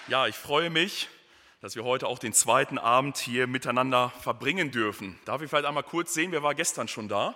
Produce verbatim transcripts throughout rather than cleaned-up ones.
Ja, ich freue mich, dass wir heute auch den zweiten Abend hier miteinander verbringen dürfen. Darf ich vielleicht einmal kurz sehen, wer war gestern schon da?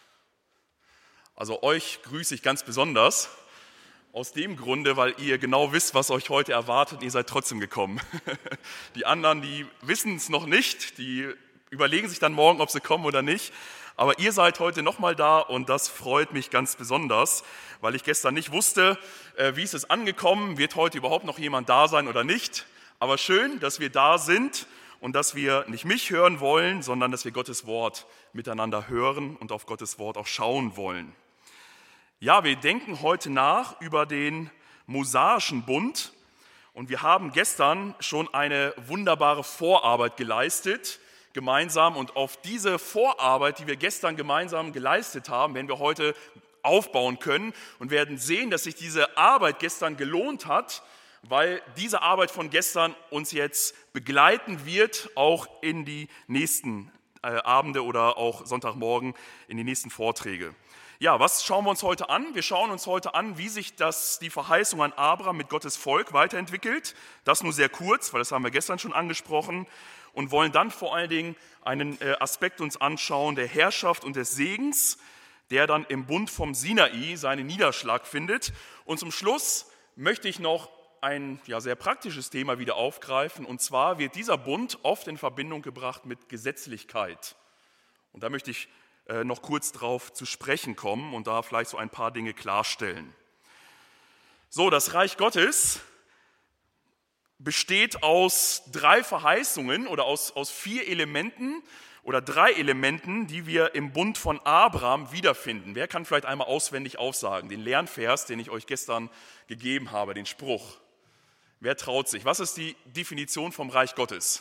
Also euch grüße ich ganz besonders, aus dem Grunde, weil ihr genau wisst, was euch heute erwartet, ihr seid trotzdem gekommen. Die anderen, die wissen es noch nicht, die überlegen sich dann morgen, ob sie kommen oder nicht. Aber ihr seid heute nochmal da und das freut mich ganz besonders, weil ich gestern nicht wusste, wie ist es angekommen, wird heute überhaupt noch jemand da sein oder nicht. Aber schön, dass wir da sind und dass wir nicht mich hören wollen, sondern dass wir Gottes Wort miteinander hören und auf Gottes Wort auch schauen wollen. Ja, wir denken heute nach über den mosaischen Bund und wir haben gestern schon eine wunderbare Vorarbeit geleistet, gemeinsam, und auf diese Vorarbeit, die wir gestern gemeinsam geleistet haben, werden wir heute aufbauen können und werden sehen, dass sich diese Arbeit gestern gelohnt hat, weil diese Arbeit von gestern uns jetzt begleiten wird, auch in die nächsten äh, Abende oder auch Sonntagmorgen in die nächsten Vorträge. Ja, was schauen wir uns heute an? Wir schauen uns heute an, wie sich das, die Verheißung an Abraham mit Gottes Volk weiterentwickelt. Das nur sehr kurz, weil das haben wir gestern schon angesprochen. Und wollen dann vor allen Dingen einen Aspekt uns anschauen, der Herrschaft und des Segens, der dann im Bund vom Sinai seinen Niederschlag findet. Und zum Schluss möchte ich noch ein ja, sehr praktisches Thema wieder aufgreifen. Und zwar wird dieser Bund oft in Verbindung gebracht mit Gesetzlichkeit. Und da möchte ich äh, noch kurz drauf zu sprechen kommen und da vielleicht so ein paar Dinge klarstellen. So, das Reich Gottes besteht aus drei Verheißungen oder aus, aus vier Elementen oder drei Elementen, die wir im Bund von Abraham wiederfinden. Wer kann vielleicht einmal auswendig aufsagen, den Lernvers, den ich euch gestern gegeben habe, den Spruch? Wer traut sich? Was ist die Definition vom Reich Gottes?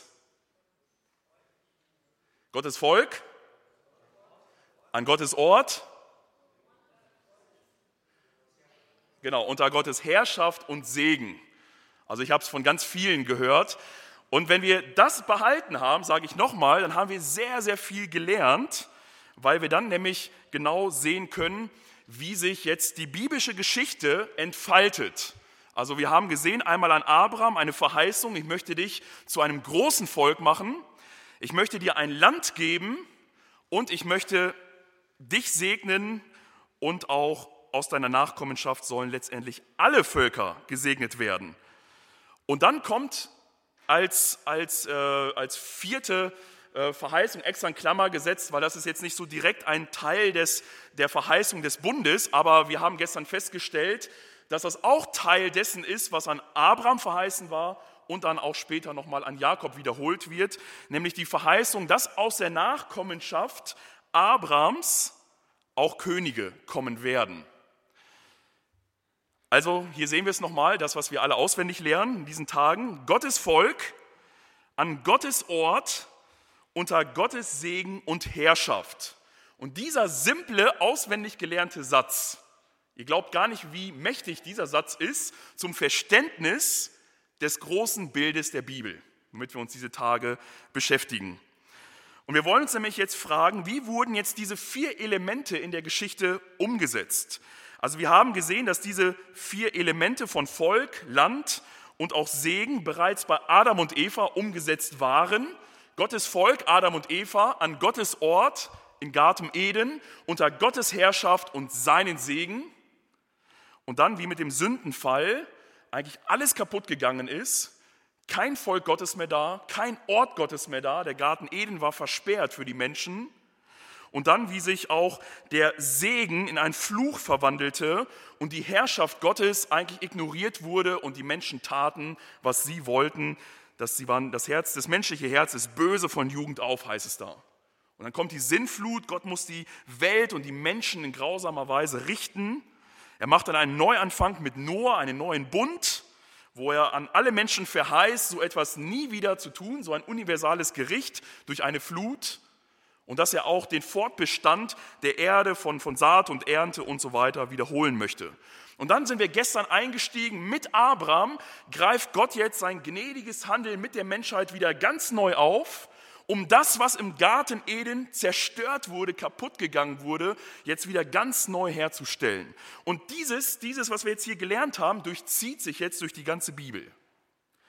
Gottes Volk, an Gottes Ort, genau, unter Gottes Herrschaft und Segen. Also ich habe es von ganz vielen gehört. Und wenn wir das behalten haben, sage ich nochmal, dann haben wir sehr, sehr viel gelernt, weil wir dann nämlich genau sehen können, wie sich jetzt die biblische Geschichte entfaltet. Also wir haben gesehen, einmal an Abraham eine Verheißung, ich möchte dich zu einem großen Volk machen, ich möchte dir ein Land geben und ich möchte dich segnen und auch aus deiner Nachkommenschaft sollen letztendlich alle Völker gesegnet werden. Und dann kommt als, als, äh, als vierte äh, Verheißung extra in Klammer gesetzt, weil das ist jetzt nicht so direkt ein Teil des, der Verheißung des Bundes, aber wir haben gestern festgestellt, dass das auch Teil dessen ist, was an Abraham verheißen war und dann auch später nochmal an Jakob wiederholt wird, nämlich die Verheißung, dass aus der Nachkommenschaft Abrahams auch Könige kommen werden. Also hier sehen wir es nochmal, das, was wir alle auswendig lernen in diesen Tagen. Gottes Volk an Gottes Ort unter Gottes Segen und Herrschaft. Und dieser simple, auswendig gelernte Satz, ihr glaubt gar nicht, wie mächtig dieser Satz ist zum Verständnis des großen Bildes der Bibel, womit wir uns diese Tage beschäftigen. Und wir wollen uns nämlich jetzt fragen, wie wurden jetzt diese vier Elemente in der Geschichte umgesetzt? Also wir haben gesehen, dass diese vier Elemente von Volk, Land und auch Segen bereits bei Adam und Eva umgesetzt waren. Gottes Volk, Adam und Eva, an Gottes Ort in Garten Eden, unter Gottes Herrschaft und seinen Segen. Und dann, wie mit dem Sündenfall, eigentlich alles kaputt gegangen ist, kein Volk Gottes mehr da, kein Ort Gottes mehr da, der Garten Eden war versperrt für die Menschen. Und dann, wie sich auch der Segen in einen Fluch verwandelte und die Herrschaft Gottes eigentlich ignoriert wurde und die Menschen taten, was sie wollten. Dass sie waren, das Herz, das menschliche Herz ist böse von Jugend auf, heißt es da. Und dann kommt die Sintflut, Gott muss die Welt und die Menschen in grausamer Weise richten. Er macht dann einen Neuanfang mit Noah, einen neuen Bund, wo er an alle Menschen verheißt, so etwas nie wieder zu tun, so ein universales Gericht durch eine Flut. Und dass er auch den Fortbestand der Erde von, von Saat und Ernte und so weiter wiederholen möchte. Und dann sind wir gestern eingestiegen mit Abraham, greift Gott jetzt sein gnädiges Handeln mit der Menschheit wieder ganz neu auf, um das, was im Garten Eden zerstört wurde, kaputt gegangen wurde, jetzt wieder ganz neu herzustellen. Und dieses, dieses, was wir jetzt hier gelernt haben, durchzieht sich jetzt durch die ganze Bibel.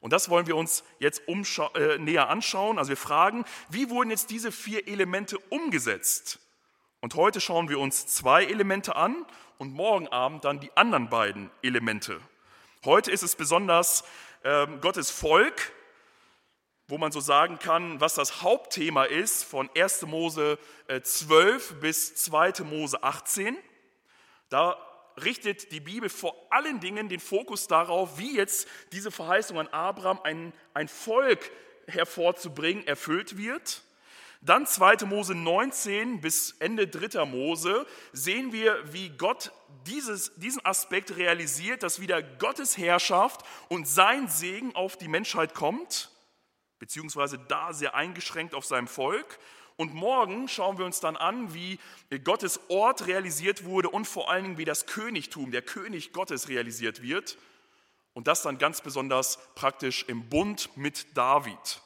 Und das wollen wir uns jetzt umscha- äh, näher anschauen. Also wir fragen, wie wurden jetzt diese vier Elemente umgesetzt? Und heute schauen wir uns zwei Elemente an und morgen Abend dann die anderen beiden Elemente. Heute ist es besonders äh, Gottes Volk, wo man so sagen kann, was das Hauptthema ist von erster Mose zwölf bis zweiter Mose achtzehn. Da richtet die Bibel vor allen Dingen den Fokus darauf, wie jetzt diese Verheißung an Abraham, ein, ein Volk hervorzubringen, erfüllt wird. Dann zweiter Mose neunzehn bis Ende dritter Mose sehen wir, wie Gott dieses, diesen Aspekt realisiert, dass wieder Gottes Herrschaft und sein Segen auf die Menschheit kommt, beziehungsweise da sehr eingeschränkt auf seinem Volk. Und morgen schauen wir uns dann an, wie Gottes Ort realisiert wurde und vor allen Dingen, wie das Königtum, der König Gottes realisiert wird. Und das dann ganz besonders praktisch im Bund mit David.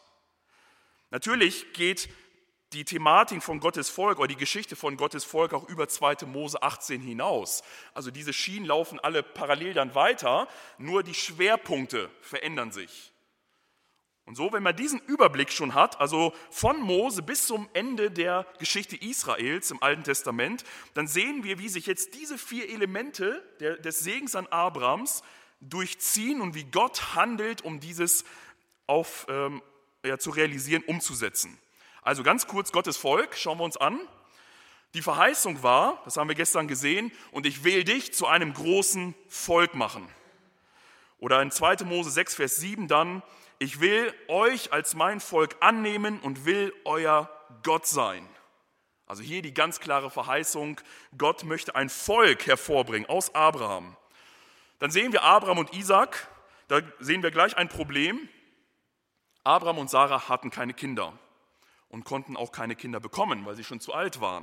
Natürlich geht die Thematik von Gottes Volk oder die Geschichte von Gottes Volk auch über zweiter Mose achtzehn hinaus. Also diese Schienen laufen alle parallel dann weiter, nur die Schwerpunkte verändern sich. Und so, wenn man diesen Überblick schon hat, also von Mose bis zum Ende der Geschichte Israels im Alten Testament, dann sehen wir, wie sich jetzt diese vier Elemente der, des Segens an Abrahams durchziehen und wie Gott handelt, um dieses auf, ähm, ja, zu realisieren, umzusetzen. Also ganz kurz Gottes Volk, schauen wir uns an. Die Verheißung war, das haben wir gestern gesehen, und ich will dich zu einem großen Volk machen. Oder in zweiter Mose sechs, Vers sieben dann, ich will euch als mein Volk annehmen und will euer Gott sein. Also hier die ganz klare Verheißung, Gott möchte ein Volk hervorbringen aus Abraham. Dann sehen wir Abraham und Isaac, da sehen wir gleich ein Problem. Abraham und Sarah hatten keine Kinder und konnten auch keine Kinder bekommen, weil sie schon zu alt waren.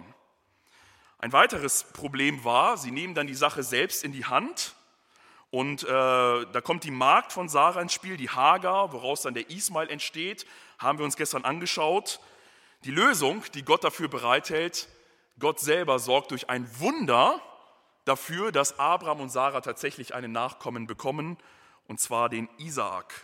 Ein weiteres Problem war, sie nehmen dann die Sache selbst in die Hand. Und äh, da kommt die Magd von Sarah ins Spiel, die Hagar, woraus dann der Ismael entsteht, haben wir uns gestern angeschaut. Die Lösung, die Gott dafür bereithält, Gott selber sorgt durch ein Wunder dafür, dass Abraham und Sarah tatsächlich einen Nachkommen bekommen, und zwar den Isaak.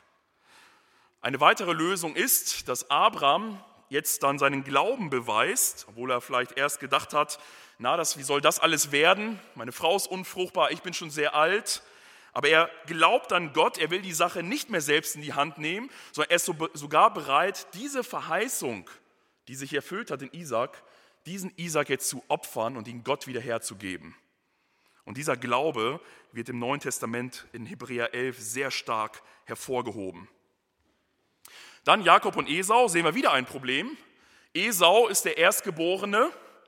Eine weitere Lösung ist, dass Abraham jetzt dann seinen Glauben beweist, obwohl er vielleicht erst gedacht hat, na, das, wie soll das alles werden? Meine Frau ist unfruchtbar, ich bin schon sehr alt. Aber er glaubt an Gott, er will die Sache nicht mehr selbst in die Hand nehmen, sondern er ist sogar bereit, diese Verheißung, die sich erfüllt hat in Isaak, diesen Isaak jetzt zu opfern und ihn Gott wieder herzugeben. Und dieser Glaube wird im Neuen Testament in Hebräer elf sehr stark hervorgehoben. Dann Jakob und Esau, sehen wir wieder ein Problem. Esau ist der Erstgeborene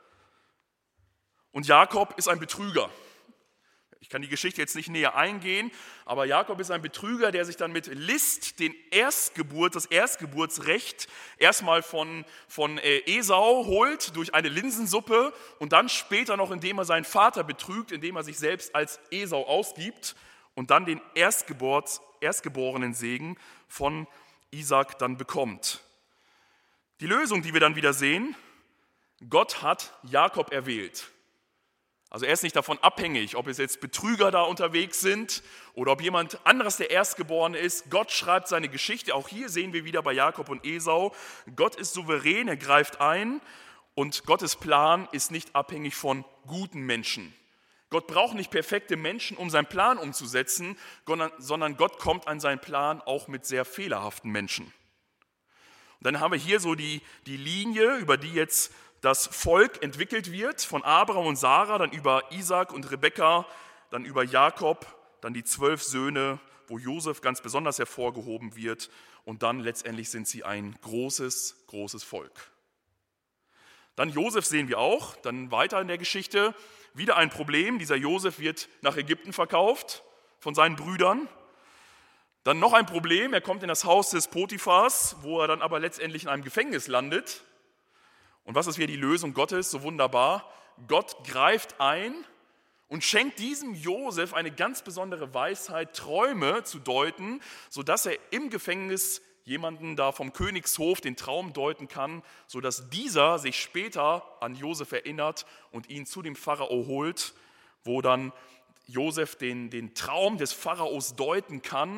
und Jakob ist ein Betrüger. Ich kann die Geschichte jetzt nicht näher eingehen, aber Jakob ist ein Betrüger, der sich dann mit List den Erstgeburt, das Erstgeburtsrecht erstmal von, von Esau holt durch eine Linsensuppe und dann später noch, indem er seinen Vater betrügt, indem er sich selbst als Esau ausgibt und dann den Erstgeburt, erstgeborenen Segen von Isaak dann bekommt. Die Lösung, die wir dann wieder sehen, Gott hat Jakob erwählt. Also er ist nicht davon abhängig, ob es jetzt Betrüger da unterwegs sind oder ob jemand anderes der Erstgeborene ist. Gott schreibt seine Geschichte. Auch hier sehen wir wieder bei Jakob und Esau, Gott ist souverän, er greift ein und Gottes Plan ist nicht abhängig von guten Menschen. Gott braucht nicht perfekte Menschen, um seinen Plan umzusetzen, sondern Gott kommt an seinen Plan auch mit sehr fehlerhaften Menschen. Und dann haben wir hier so die, die Linie, über die jetzt das Volk entwickelt wird, von Abraham und Sarah, dann über Isaak und Rebekka, dann über Jakob, dann die zwölf Söhne, wo Josef ganz besonders hervorgehoben wird und dann letztendlich sind sie ein großes, großes Volk. Dann Josef sehen wir auch, dann weiter in der Geschichte, wieder ein Problem, dieser Josef wird nach Ägypten verkauft von seinen Brüdern. Dann noch ein Problem, er kommt in das Haus des Potiphars, wo er dann aber letztendlich in einem Gefängnis landet. Und was ist hier die Lösung Gottes, so wunderbar? Gott greift ein und schenkt diesem Josef eine ganz besondere Weisheit, Träume zu deuten, sodass er im Gefängnis jemanden da vom Königshof den Traum deuten kann, sodass dieser sich später an Josef erinnert und ihn zu dem Pharao holt, wo dann Josef den, den Traum des Pharaos deuten kann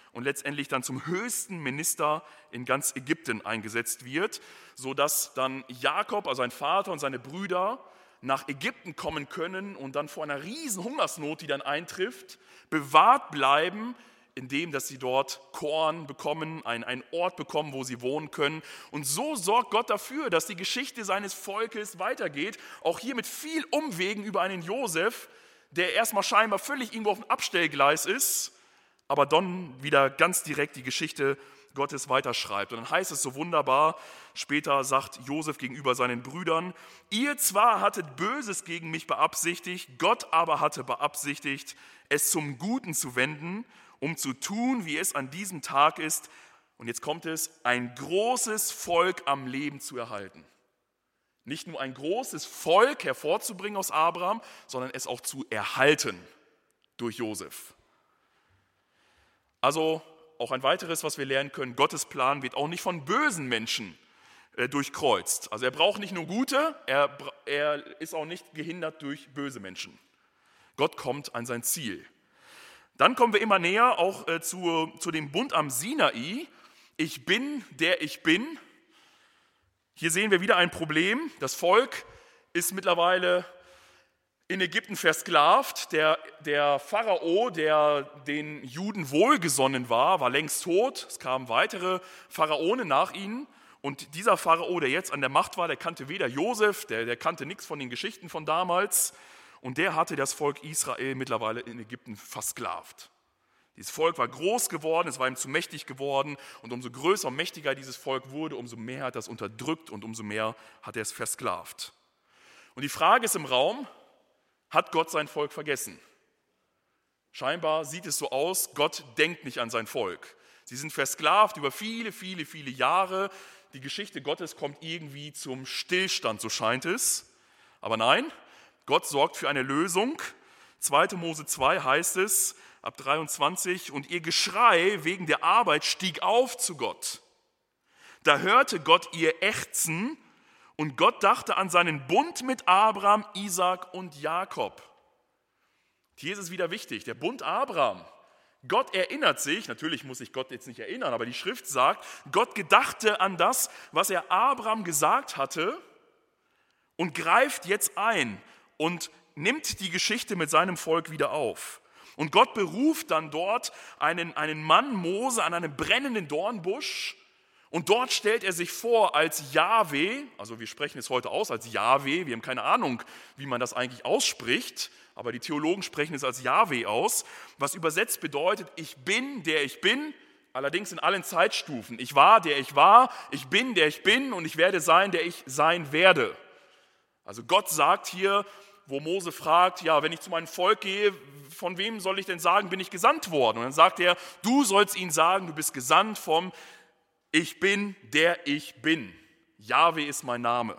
und letztendlich dann zum höchsten Minister in ganz Ägypten eingesetzt wird, sodass dann Jakob, also sein Vater und seine Brüder, nach Ägypten kommen können und dann vor einer riesen Hungersnot, die dann eintrifft, bewahrt bleiben, indem dass sie dort Korn bekommen, einen, einen Ort bekommen, wo sie wohnen können. Und so sorgt Gott dafür, dass die Geschichte seines Volkes weitergeht, auch hier mit viel Umwegen über einen Josef, der erstmal scheinbar völlig irgendwo auf dem Abstellgleis ist, aber dann wieder ganz direkt die Geschichte Gottes weiterschreibt. Und dann heißt es so wunderbar, später sagt Josef gegenüber seinen Brüdern, ihr zwar hattet Böses gegen mich beabsichtigt, Gott aber hatte beabsichtigt, es zum Guten zu wenden, um zu tun, wie es an diesem Tag ist. Und jetzt kommt es, ein großes Volk am Leben zu erhalten. Nicht nur ein großes Volk hervorzubringen aus Abraham, sondern es auch zu erhalten durch Josef. Also auch ein weiteres, was wir lernen können, Gottes Plan wird auch nicht von bösen Menschen äh, durchkreuzt. Also er braucht nicht nur gute, er, er ist auch nicht gehindert durch böse Menschen. Gott kommt an sein Ziel. Dann kommen wir immer näher auch äh, zu, zu dem Bund am Sinai. Ich bin, der ich bin. Hier sehen wir wieder ein Problem. Das Volk ist mittlerweile in Ägypten versklavt. Der, der Pharao, der den Juden wohlgesonnen war, war längst tot. Es kamen weitere Pharaonen nach ihnen. Und dieser Pharao, der jetzt an der Macht war, der kannte weder Josef, der, der kannte nichts von den Geschichten von damals. Und der hatte das Volk Israel mittlerweile in Ägypten versklavt. Dieses Volk war groß geworden, es war ihm zu mächtig geworden. Und umso größer und mächtiger dieses Volk wurde, umso mehr hat er es unterdrückt und umso mehr hat er es versklavt. Und die Frage ist im Raum, hat Gott sein Volk vergessen? Scheinbar sieht es so aus, Gott denkt nicht an sein Volk. Sie sind versklavt über viele, viele, viele Jahre. Die Geschichte Gottes kommt irgendwie zum Stillstand, so scheint es. Aber nein, Gott sorgt für eine Lösung. zweiter Mose zwei heißt es, ab dreiundzwanzig, und ihr Geschrei wegen der Arbeit stieg auf zu Gott. Da hörte Gott ihr Ächzen und Gott dachte an seinen Bund mit Abraham, Isaak und Jakob. Hier ist es wieder wichtig, der Bund Abraham. Gott erinnert sich, natürlich muss sich Gott jetzt nicht erinnern, aber die Schrift sagt, Gott gedachte an das, was er Abraham gesagt hatte und greift jetzt ein und nimmt die Geschichte mit seinem Volk wieder auf. Und Gott beruft dann dort einen, einen Mann, Mose, an einem brennenden Dornbusch. Und dort stellt er sich vor als Jahwe, also wir sprechen es heute aus als Jahwe, wir haben keine Ahnung, wie man das eigentlich ausspricht, aber die Theologen sprechen es als Jahwe aus, was übersetzt bedeutet, ich bin, der ich bin, allerdings in allen Zeitstufen. Ich war, der ich war, ich bin, der ich bin und ich werde sein, der ich sein werde. Also Gott sagt hier, wo Mose fragt, ja, wenn ich zu meinem Volk gehe, von wem soll ich denn sagen, bin ich gesandt worden? Und dann sagt er, du sollst ihnen sagen, du bist gesandt vom Ich bin, der ich bin. Jahwe ist mein Name.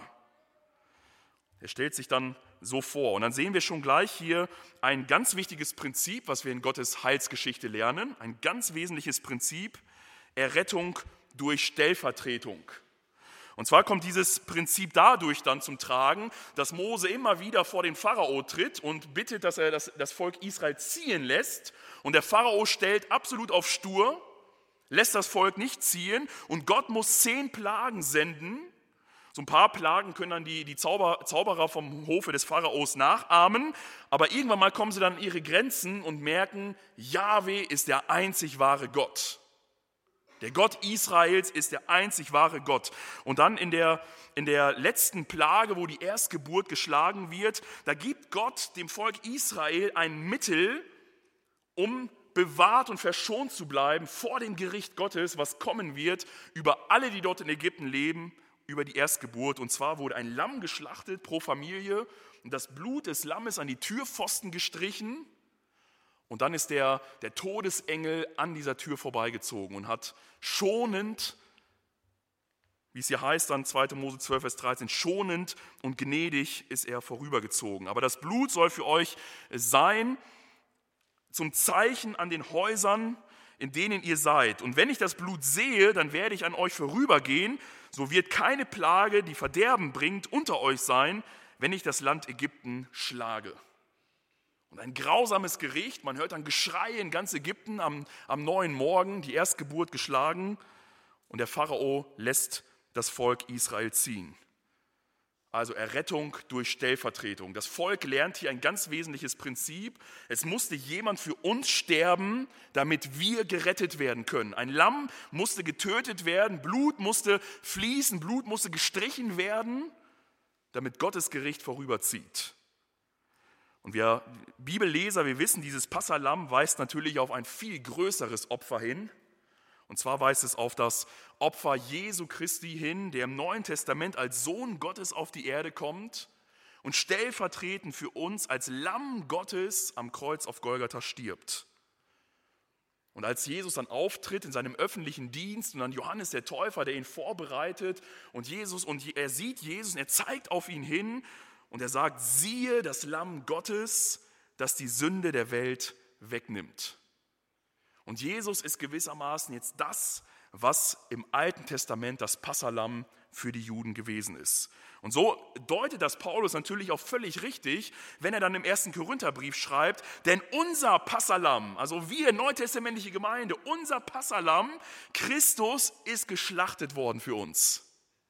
Er stellt sich dann so vor. Und dann sehen wir schon gleich hier ein ganz wichtiges Prinzip, was wir in Gottes Heilsgeschichte lernen. Ein ganz wesentliches Prinzip, Errettung durch Stellvertretung. Und zwar kommt dieses Prinzip dadurch dann zum Tragen, dass Mose immer wieder vor den Pharao tritt und bittet, dass er das, das Volk Israel ziehen lässt. Und der Pharao stellt absolut auf stur, lässt das Volk nicht ziehen und Gott muss zehn Plagen senden. So ein paar Plagen können dann die, die Zauber, Zauberer vom Hofe des Pharaos nachahmen, aber irgendwann mal kommen sie dann an ihre Grenzen und merken, Jahwe ist der einzig wahre Gott. Der Gott Israels ist der einzig wahre Gott. Und dann in der, in der letzten Plage, wo die Erstgeburt geschlagen wird, da gibt Gott dem Volk Israel ein Mittel, um bewahrt und verschont zu bleiben vor dem Gericht Gottes, was kommen wird über alle, die dort in Ägypten leben, über die Erstgeburt. Und zwar wurde ein Lamm geschlachtet pro Familie und das Blut des Lammes an die Türpfosten gestrichen. Und dann ist der, der Todesengel an dieser Tür vorbeigezogen und hat schonend, wie es hier heißt, dann zweiter Mose zwölf, Vers dreizehn, schonend und gnädig ist er vorübergezogen. Aber das Blut soll für euch sein zum Zeichen an den Häusern, in denen ihr seid. Und wenn ich das Blut sehe, dann werde ich an euch vorübergehen. So wird keine Plage, die Verderben bringt, unter euch sein, wenn ich das Land Ägypten schlage. Und ein grausames Gericht, man hört dann Geschrei in ganz Ägypten am, am neuen Morgen, die Erstgeburt geschlagen und der Pharao lässt das Volk Israel ziehen. Also Errettung durch Stellvertretung. Das Volk lernt hier ein ganz wesentliches Prinzip. Es musste jemand für uns sterben, damit wir gerettet werden können. Ein Lamm musste getötet werden, Blut musste fließen, Blut musste gestrichen werden, damit Gottes Gericht vorüberzieht. Und wir Bibelleser, wir wissen, dieses Passalamm weist natürlich auf ein viel größeres Opfer hin. Und zwar weist es auf das Opfer Jesu Christi hin, der im Neuen Testament als Sohn Gottes auf die Erde kommt und stellvertretend für uns als Lamm Gottes am Kreuz auf Golgatha stirbt. Und als Jesus dann auftritt in seinem öffentlichen Dienst und dann Johannes der Täufer, der ihn vorbereitet und Jesus und er sieht Jesus und er zeigt auf ihn hin und er sagt, siehe das Lamm Gottes, das die Sünde der Welt wegnimmt. Und Jesus ist gewissermaßen jetzt das, was im Alten Testament das Passalamm für die Juden gewesen ist. Und so deutet das Paulus natürlich auch völlig richtig, wenn er dann im ersten Korintherbrief schreibt, denn unser Passalamm, also wir neutestamentliche Gemeinde, unser Passalamm, Christus ist geschlachtet worden für uns.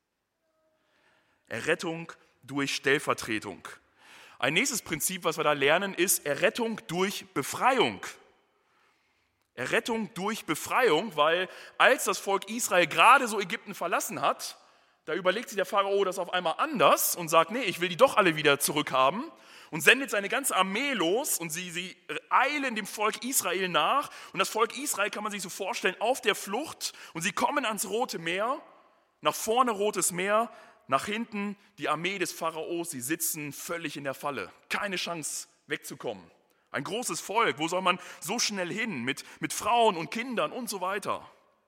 Errettung durch Stellvertretung. Ein nächstes Prinzip, was wir da lernen, ist Errettung durch Befreiung. Errettung durch Befreiung, weil als das Volk Israel gerade so Ägypten verlassen hat, da überlegt sich der Pharao das auf einmal anders und sagt, nee, ich will die doch alle wieder zurückhaben und sendet seine ganze Armee los und sie, sie eilen dem Volk Israel nach und das Volk Israel kann man sich so vorstellen, auf der Flucht und sie kommen ans Rote Meer, nach vorne Rotes Meer, nach hinten die Armee des Pharaos, sie sitzen völlig in der Falle, keine Chance wegzukommen. Ein großes Volk, wo soll man so schnell hin, mit, mit Frauen und Kindern und so weiter.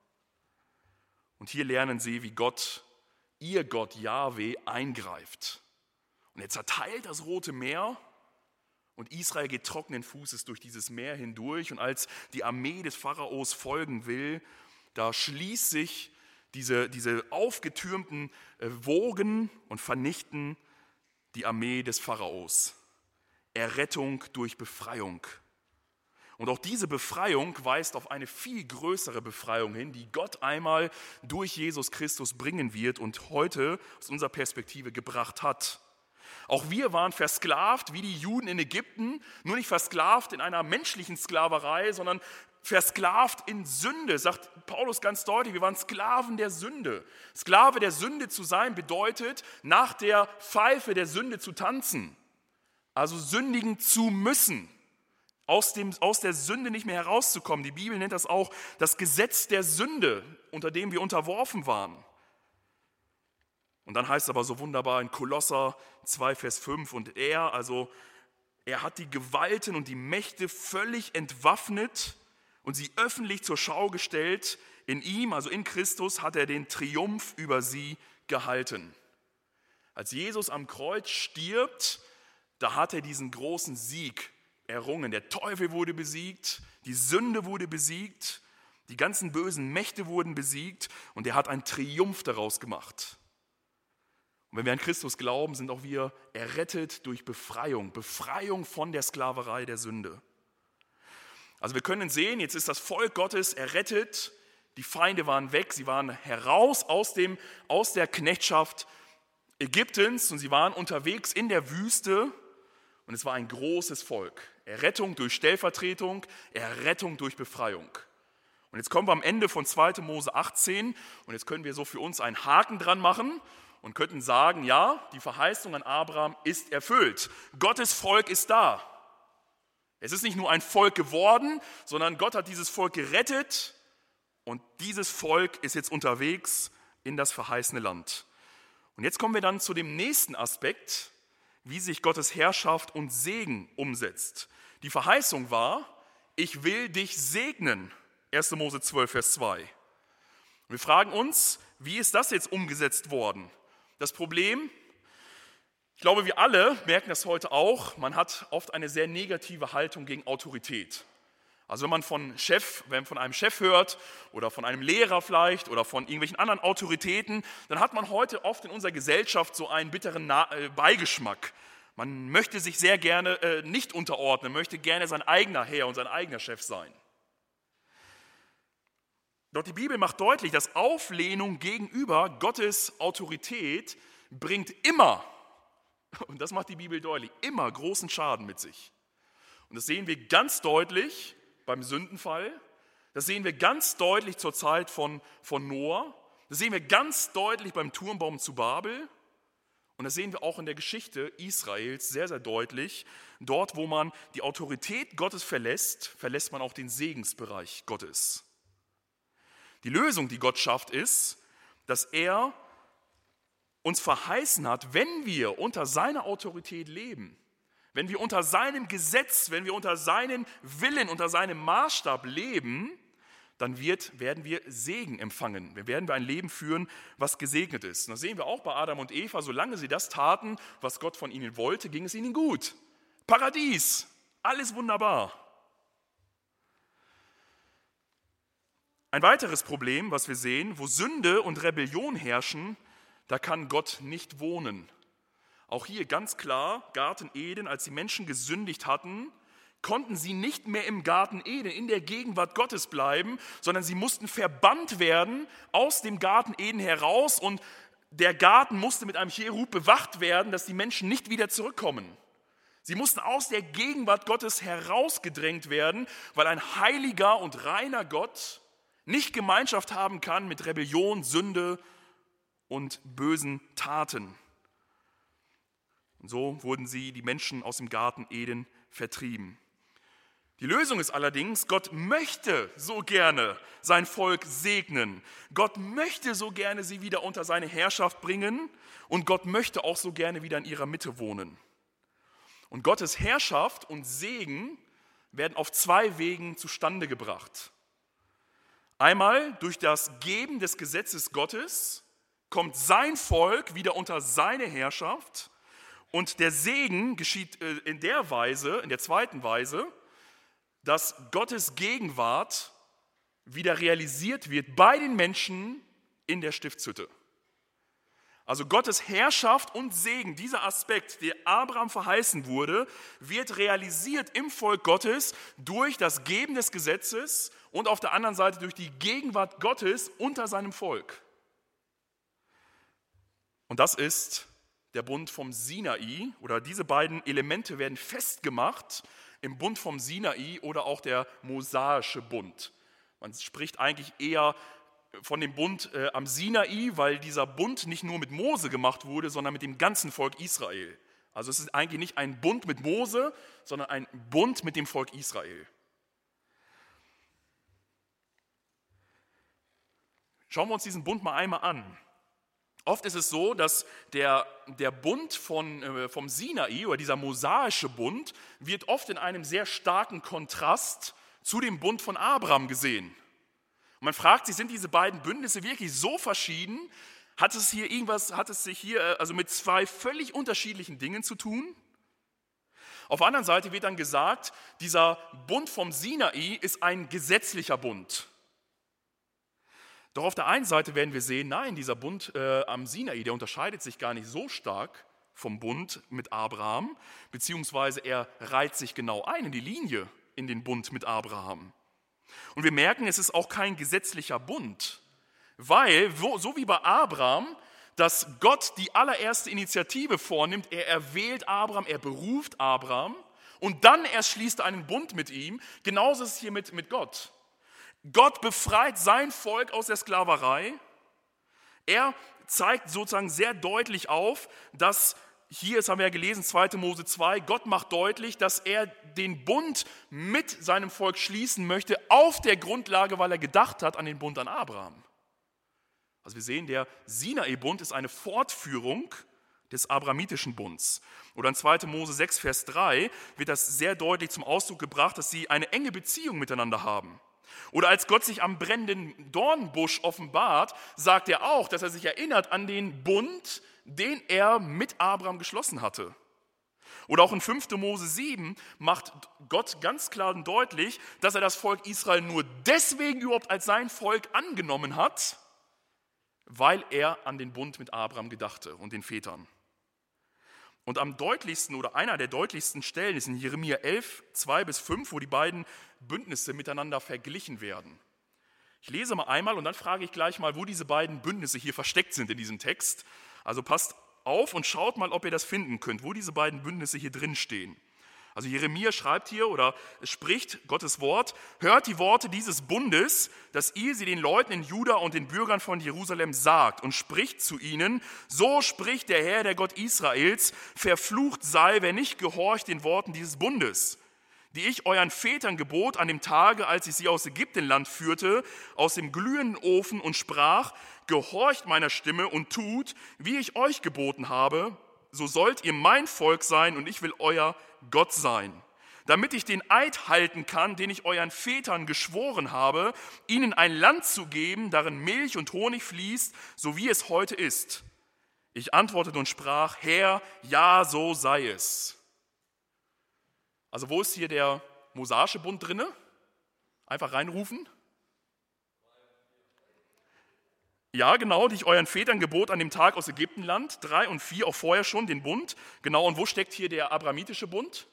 Und hier lernen sie, wie Gott, ihr Gott Jahwe, eingreift. Und er zerteilt das Rote Meer und Israel geht trockenen Fußes durch dieses Meer hindurch. Und als die Armee des Pharaos folgen will, da schließt sich diese, diese aufgetürmten Wogen und vernichten die Armee des Pharaos. Errettung durch Befreiung. Und auch diese Befreiung weist auf eine viel größere Befreiung hin, die Gott einmal durch Jesus Christus bringen wird und heute aus unserer Perspektive gebracht hat. Auch wir waren versklavt, wie die Juden in Ägypten, nur nicht versklavt in einer menschlichen Sklaverei, sondern versklavt in Sünde, sagt Paulus ganz deutlich, wir waren Sklaven der Sünde. Sklave der Sünde zu sein bedeutet, nach der Pfeife der Sünde zu tanzen. Also sündigen zu müssen, aus, dem, aus der Sünde nicht mehr herauszukommen. Die Bibel nennt das auch das Gesetz der Sünde, unter dem wir unterworfen waren. Und dann heißt es aber so wunderbar in Kolosser zwei, Vers fünf, und er, also er hat die Gewalten und die Mächte völlig entwaffnet und sie öffentlich zur Schau gestellt. In ihm, also in Christus, hat er den Triumph über sie gehalten. Als Jesus am Kreuz stirbt, da hat er diesen großen Sieg errungen. Der Teufel wurde besiegt, die Sünde wurde besiegt, die ganzen bösen Mächte wurden besiegt und er hat einen Triumph daraus gemacht. Und wenn wir an Christus glauben, sind auch wir errettet durch Befreiung, Befreiung von der Sklaverei der Sünde. Also wir können sehen, jetzt ist das Volk Gottes errettet, die Feinde waren weg, sie waren heraus aus, dem, aus der Knechtschaft Ägyptens und sie waren unterwegs in der Wüste. Und es war ein großes Volk. Errettung durch Stellvertretung, Errettung durch Befreiung. Und jetzt kommen wir am Ende von zweiter Mose achtzehn und jetzt können wir so für uns einen Haken dran machen und könnten sagen, ja, die Verheißung an Abraham ist erfüllt. Gottes Volk ist da. Es ist nicht nur ein Volk geworden, sondern Gott hat dieses Volk gerettet und dieses Volk ist jetzt unterwegs in das verheißene Land. Und jetzt kommen wir dann zu dem nächsten Aspekt, wie sich Gottes Herrschaft und Segen umsetzt. Die Verheißung war, ich will dich segnen, erster Mose zwölf, Vers zwei. Und wir fragen uns, wie ist das jetzt umgesetzt worden? Das Problem, ich glaube, wir alle merken das heute auch, man hat oft eine sehr negative Haltung gegen Autorität. Also wenn man von Chef, wenn man von einem Chef hört oder von einem Lehrer vielleicht oder von irgendwelchen anderen Autoritäten, dann hat man heute oft in unserer Gesellschaft so einen bitteren Beigeschmack. Man möchte sich sehr gerne äh, nicht unterordnen, möchte gerne sein eigener Herr und sein eigener Chef sein. Doch die Bibel macht deutlich, dass Auflehnung gegenüber Gottes Autorität bringt immer, und das macht die Bibel deutlich, immer großen Schaden mit sich. Und das sehen wir ganz deutlich beim Sündenfall, das sehen wir ganz deutlich zur Zeit von, von Noah, das sehen wir ganz deutlich beim Turmbaum zu Babel und das sehen wir auch in der Geschichte Israels sehr, sehr deutlich. Dort, wo man die Autorität Gottes verlässt, verlässt man auch den Segensbereich Gottes. Die Lösung, die Gott schafft, ist, dass er uns verheißen hat, wenn wir unter seiner Autorität leben, wenn wir unter seinem Gesetz, wenn wir unter seinem Willen, unter seinem Maßstab leben, dann wird, werden wir Segen empfangen. Wir werden ein Leben führen, was gesegnet ist. Und das sehen wir auch bei Adam und Eva. Solange sie das taten, was Gott von ihnen wollte, ging es ihnen gut. Paradies, alles wunderbar. Ein weiteres Problem, was wir sehen, wo Sünde und Rebellion herrschen, da kann Gott nicht wohnen. Auch hier ganz klar, Garten Eden, als die Menschen gesündigt hatten, konnten sie nicht mehr im Garten Eden, in der Gegenwart Gottes bleiben, sondern sie mussten verbannt werden aus dem Garten Eden heraus und der Garten musste mit einem Cherub bewacht werden, dass die Menschen nicht wieder zurückkommen. Sie mussten aus der Gegenwart Gottes herausgedrängt werden, weil ein heiliger und reiner Gott nicht Gemeinschaft haben kann mit Rebellion, Sünde und bösen Taten. Und so wurden sie, die Menschen, aus dem Garten Eden vertrieben. Die Lösung ist allerdings, Gott möchte so gerne sein Volk segnen. Gott möchte so gerne sie wieder unter seine Herrschaft bringen und Gott möchte auch so gerne wieder in ihrer Mitte wohnen. Und Gottes Herrschaft und Segen werden auf zwei Wegen zustande gebracht. Einmal durch das Geben des Gesetzes Gottes kommt sein Volk wieder unter seine Herrschaft und der Segen geschieht in der Weise, in der zweiten Weise, dass Gottes Gegenwart wieder realisiert wird bei den Menschen in der Stiftshütte. Also Gottes Herrschaft und Segen, dieser Aspekt, der Abraham verheißen wurde, wird realisiert im Volk Gottes durch das Geben des Gesetzes und auf der anderen Seite durch die Gegenwart Gottes unter seinem Volk. Und das ist der Bund vom Sinai, oder diese beiden Elemente werden festgemacht im Bund vom Sinai oder auch der mosaische Bund. Man spricht eigentlich eher von dem Bund äh, am Sinai, weil dieser Bund nicht nur mit Mose gemacht wurde, sondern mit dem ganzen Volk Israel. Also es ist eigentlich nicht ein Bund mit Mose, sondern ein Bund mit dem Volk Israel. Schauen wir uns diesen Bund mal einmal an. Oft ist es so, dass der, der Bund von, äh, vom Sinai oder dieser mosaische Bund wird oft in einem sehr starken Kontrast zu dem Bund von Abraham gesehen. Und man fragt sich, sind diese beiden Bündnisse wirklich so verschieden? Hat es hier irgendwas, hat es sich hier also mit zwei völlig unterschiedlichen Dingen zu tun? Auf der anderen Seite wird dann gesagt, dieser Bund vom Sinai ist ein gesetzlicher Bund. Doch auf der einen Seite werden wir sehen, nein, dieser Bund äh, am Sinai, der unterscheidet sich gar nicht so stark vom Bund mit Abraham, beziehungsweise er reiht sich genau ein in die Linie in den Bund mit Abraham. Und wir merken, es ist auch kein gesetzlicher Bund, weil, so wie bei Abraham, dass Gott die allererste Initiative vornimmt, er erwählt Abraham, er beruft Abraham und dann erst schließt er einen Bund mit ihm, genauso ist es hier mit, mit Gott. Gott befreit sein Volk aus der Sklaverei. Er zeigt sozusagen sehr deutlich auf, dass hier, das haben wir ja gelesen, zweite Mose zwei, Gott macht deutlich, dass er den Bund mit seinem Volk schließen möchte, auf der Grundlage, weil er gedacht hat an den Bund an Abraham. Also wir sehen, der Sinai-Bund ist eine Fortführung des abrahamitischen Bunds. Oder in zweite Mose sechs, Vers drei wird das sehr deutlich zum Ausdruck gebracht, dass sie eine enge Beziehung miteinander haben. Oder als Gott sich am brennenden Dornbusch offenbart, sagt er auch, dass er sich erinnert an den Bund, den er mit Abraham geschlossen hatte. Oder auch in fünfte Mose sieben macht Gott ganz klar und deutlich, dass er das Volk Israel nur deswegen überhaupt als sein Volk angenommen hat, weil er an den Bund mit Abraham gedachte und den Vätern. Und am deutlichsten oder einer der deutlichsten Stellen ist in Jeremia elf, zwei bis fünf, wo die beiden Bündnisse miteinander verglichen werden. Ich lese mal einmal und dann frage ich gleich mal, wo diese beiden Bündnisse hier versteckt sind in diesem Text. Also passt auf und schaut mal, ob ihr das finden könnt, wo diese beiden Bündnisse hier drin stehen. Also Jeremia schreibt hier oder spricht Gottes Wort: Hört die Worte dieses Bundes, dass ihr sie den Leuten in Juda und den Bürgern von Jerusalem sagt und spricht zu ihnen: So spricht der Herr, der Gott Israels, verflucht sei, wer nicht gehorcht den Worten dieses Bundes, die ich euren Vätern gebot an dem Tage, als ich sie aus Ägyptenland führte, aus dem glühenden Ofen und sprach: Gehorcht meiner Stimme und tut, wie ich euch geboten habe, so sollt ihr mein Volk sein und ich will euer Gott sein, damit ich den Eid halten kann, den ich euren Vätern geschworen habe, ihnen ein Land zu geben, darin Milch und Honig fließt, so wie es heute ist. Ich antwortete und sprach: Herr, ja, so sei es. Also wo ist hier der mosaische Bund drinne? Einfach reinrufen. Ja, genau, die ich euren Vätern gebot an dem Tag aus Ägyptenland, drei und vier, auch vorher schon, den Bund. Genau, und wo steckt hier der abrahamitische Bund?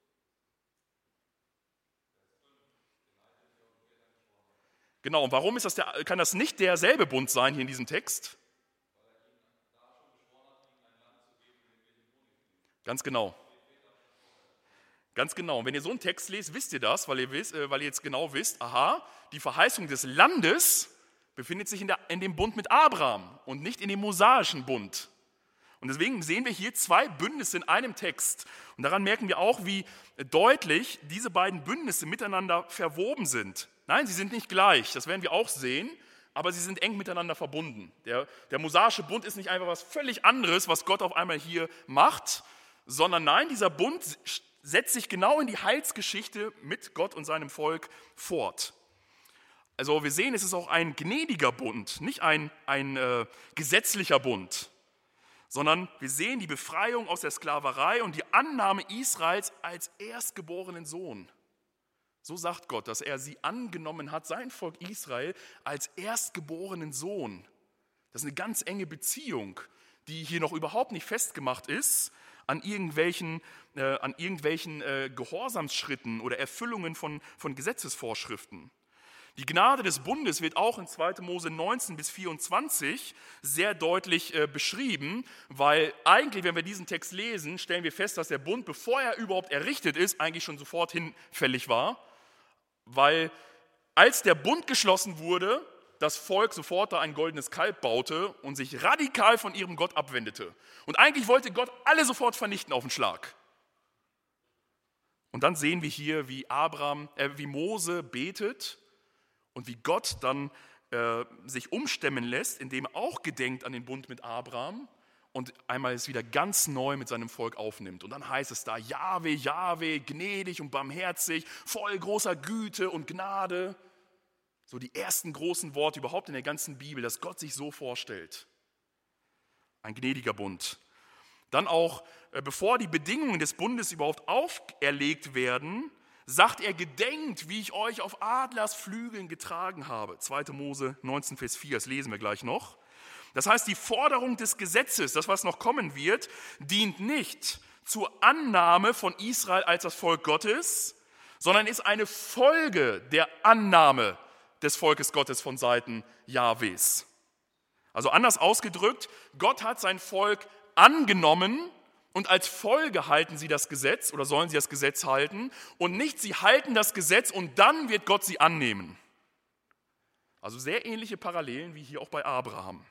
Genau, und warum ist das der, kann das nicht derselbe Bund sein hier in diesem Text? Ganz genau. Ganz genau. Und wenn ihr so einen Text lest, wisst ihr das, weil ihr, wisst, weil ihr jetzt genau wisst, aha, die Verheißung des Landes befindet sich in, der, in dem Bund mit Abraham und nicht in dem mosaischen Bund. Und deswegen sehen wir hier zwei Bündnisse in einem Text. Und daran merken wir auch, wie deutlich diese beiden Bündnisse miteinander verwoben sind. Nein, sie sind nicht gleich, das werden wir auch sehen, aber sie sind eng miteinander verbunden. Der, der mosaische Bund ist nicht einfach was völlig anderes, was Gott auf einmal hier macht, sondern nein, dieser Bund setzt sich genau in die Heilsgeschichte mit Gott und seinem Volk fort. Also wir sehen, es ist auch ein gnädiger Bund, nicht ein, ein äh, gesetzlicher Bund, sondern wir sehen die Befreiung aus der Sklaverei und die Annahme Israels als erstgeborenen Sohn. So sagt Gott, dass er sie angenommen hat, sein Volk Israel, als erstgeborenen Sohn. Das ist eine ganz enge Beziehung, die hier noch überhaupt nicht festgemacht ist an irgendwelchen, äh, an irgendwelchen äh, Gehorsamsschritten oder Erfüllungen von, von Gesetzesvorschriften. Die Gnade des Bundes wird auch in zweiter Mose neunzehn bis vierundzwanzig sehr deutlich äh, beschrieben, weil eigentlich, wenn wir diesen Text lesen, stellen wir fest, dass der Bund, bevor er überhaupt errichtet ist, eigentlich schon sofort hinfällig war, weil als der Bund geschlossen wurde, das Volk sofort da ein goldenes Kalb baute und sich radikal von ihrem Gott abwendete. Und eigentlich wollte Gott alle sofort vernichten auf den Schlag. Und dann sehen wir hier, wie Abraham, äh, wie Mose betet und wie Gott dann äh, sich umstemmen lässt, indem er auch gedenkt an den Bund mit Abraham und einmal es wieder ganz neu mit seinem Volk aufnimmt. Und dann heißt es da: Jahwe, Jahwe, gnädig und barmherzig, voll großer Güte und Gnade. So die ersten großen Worte überhaupt in der ganzen Bibel, dass Gott sich so vorstellt. Ein gnädiger Bund. Dann auch, bevor die Bedingungen des Bundes überhaupt auferlegt werden, sagt er: Gedenkt, wie ich euch auf Adlers Flügeln getragen habe. zweiter Mose neunzehn, Vers vier, das lesen wir gleich noch. Das heißt, die Forderung des Gesetzes, das was noch kommen wird, dient nicht zur Annahme von Israel als das Volk Gottes, sondern ist eine Folge der Annahme des Volkes Gottes von Seiten Jahwes. Also anders ausgedrückt, Gott hat sein Volk angenommen und als Folge halten sie das Gesetz oder sollen sie das Gesetz halten und nicht sie halten das Gesetz und dann wird Gott sie annehmen. Also sehr ähnliche Parallelen wie hier auch bei Abraham.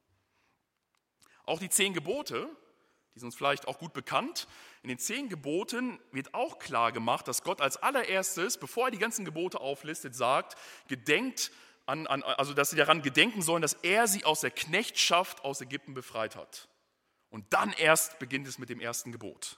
Auch die zehn Gebote, die sind uns vielleicht auch gut bekannt. In den zehn Geboten wird auch klar gemacht, dass Gott als allererstes, bevor er die ganzen Gebote auflistet, sagt, gedenkt an, an, also dass sie daran gedenken sollen, dass er sie aus der Knechtschaft aus Ägypten befreit hat. Und dann erst beginnt es mit dem ersten Gebot.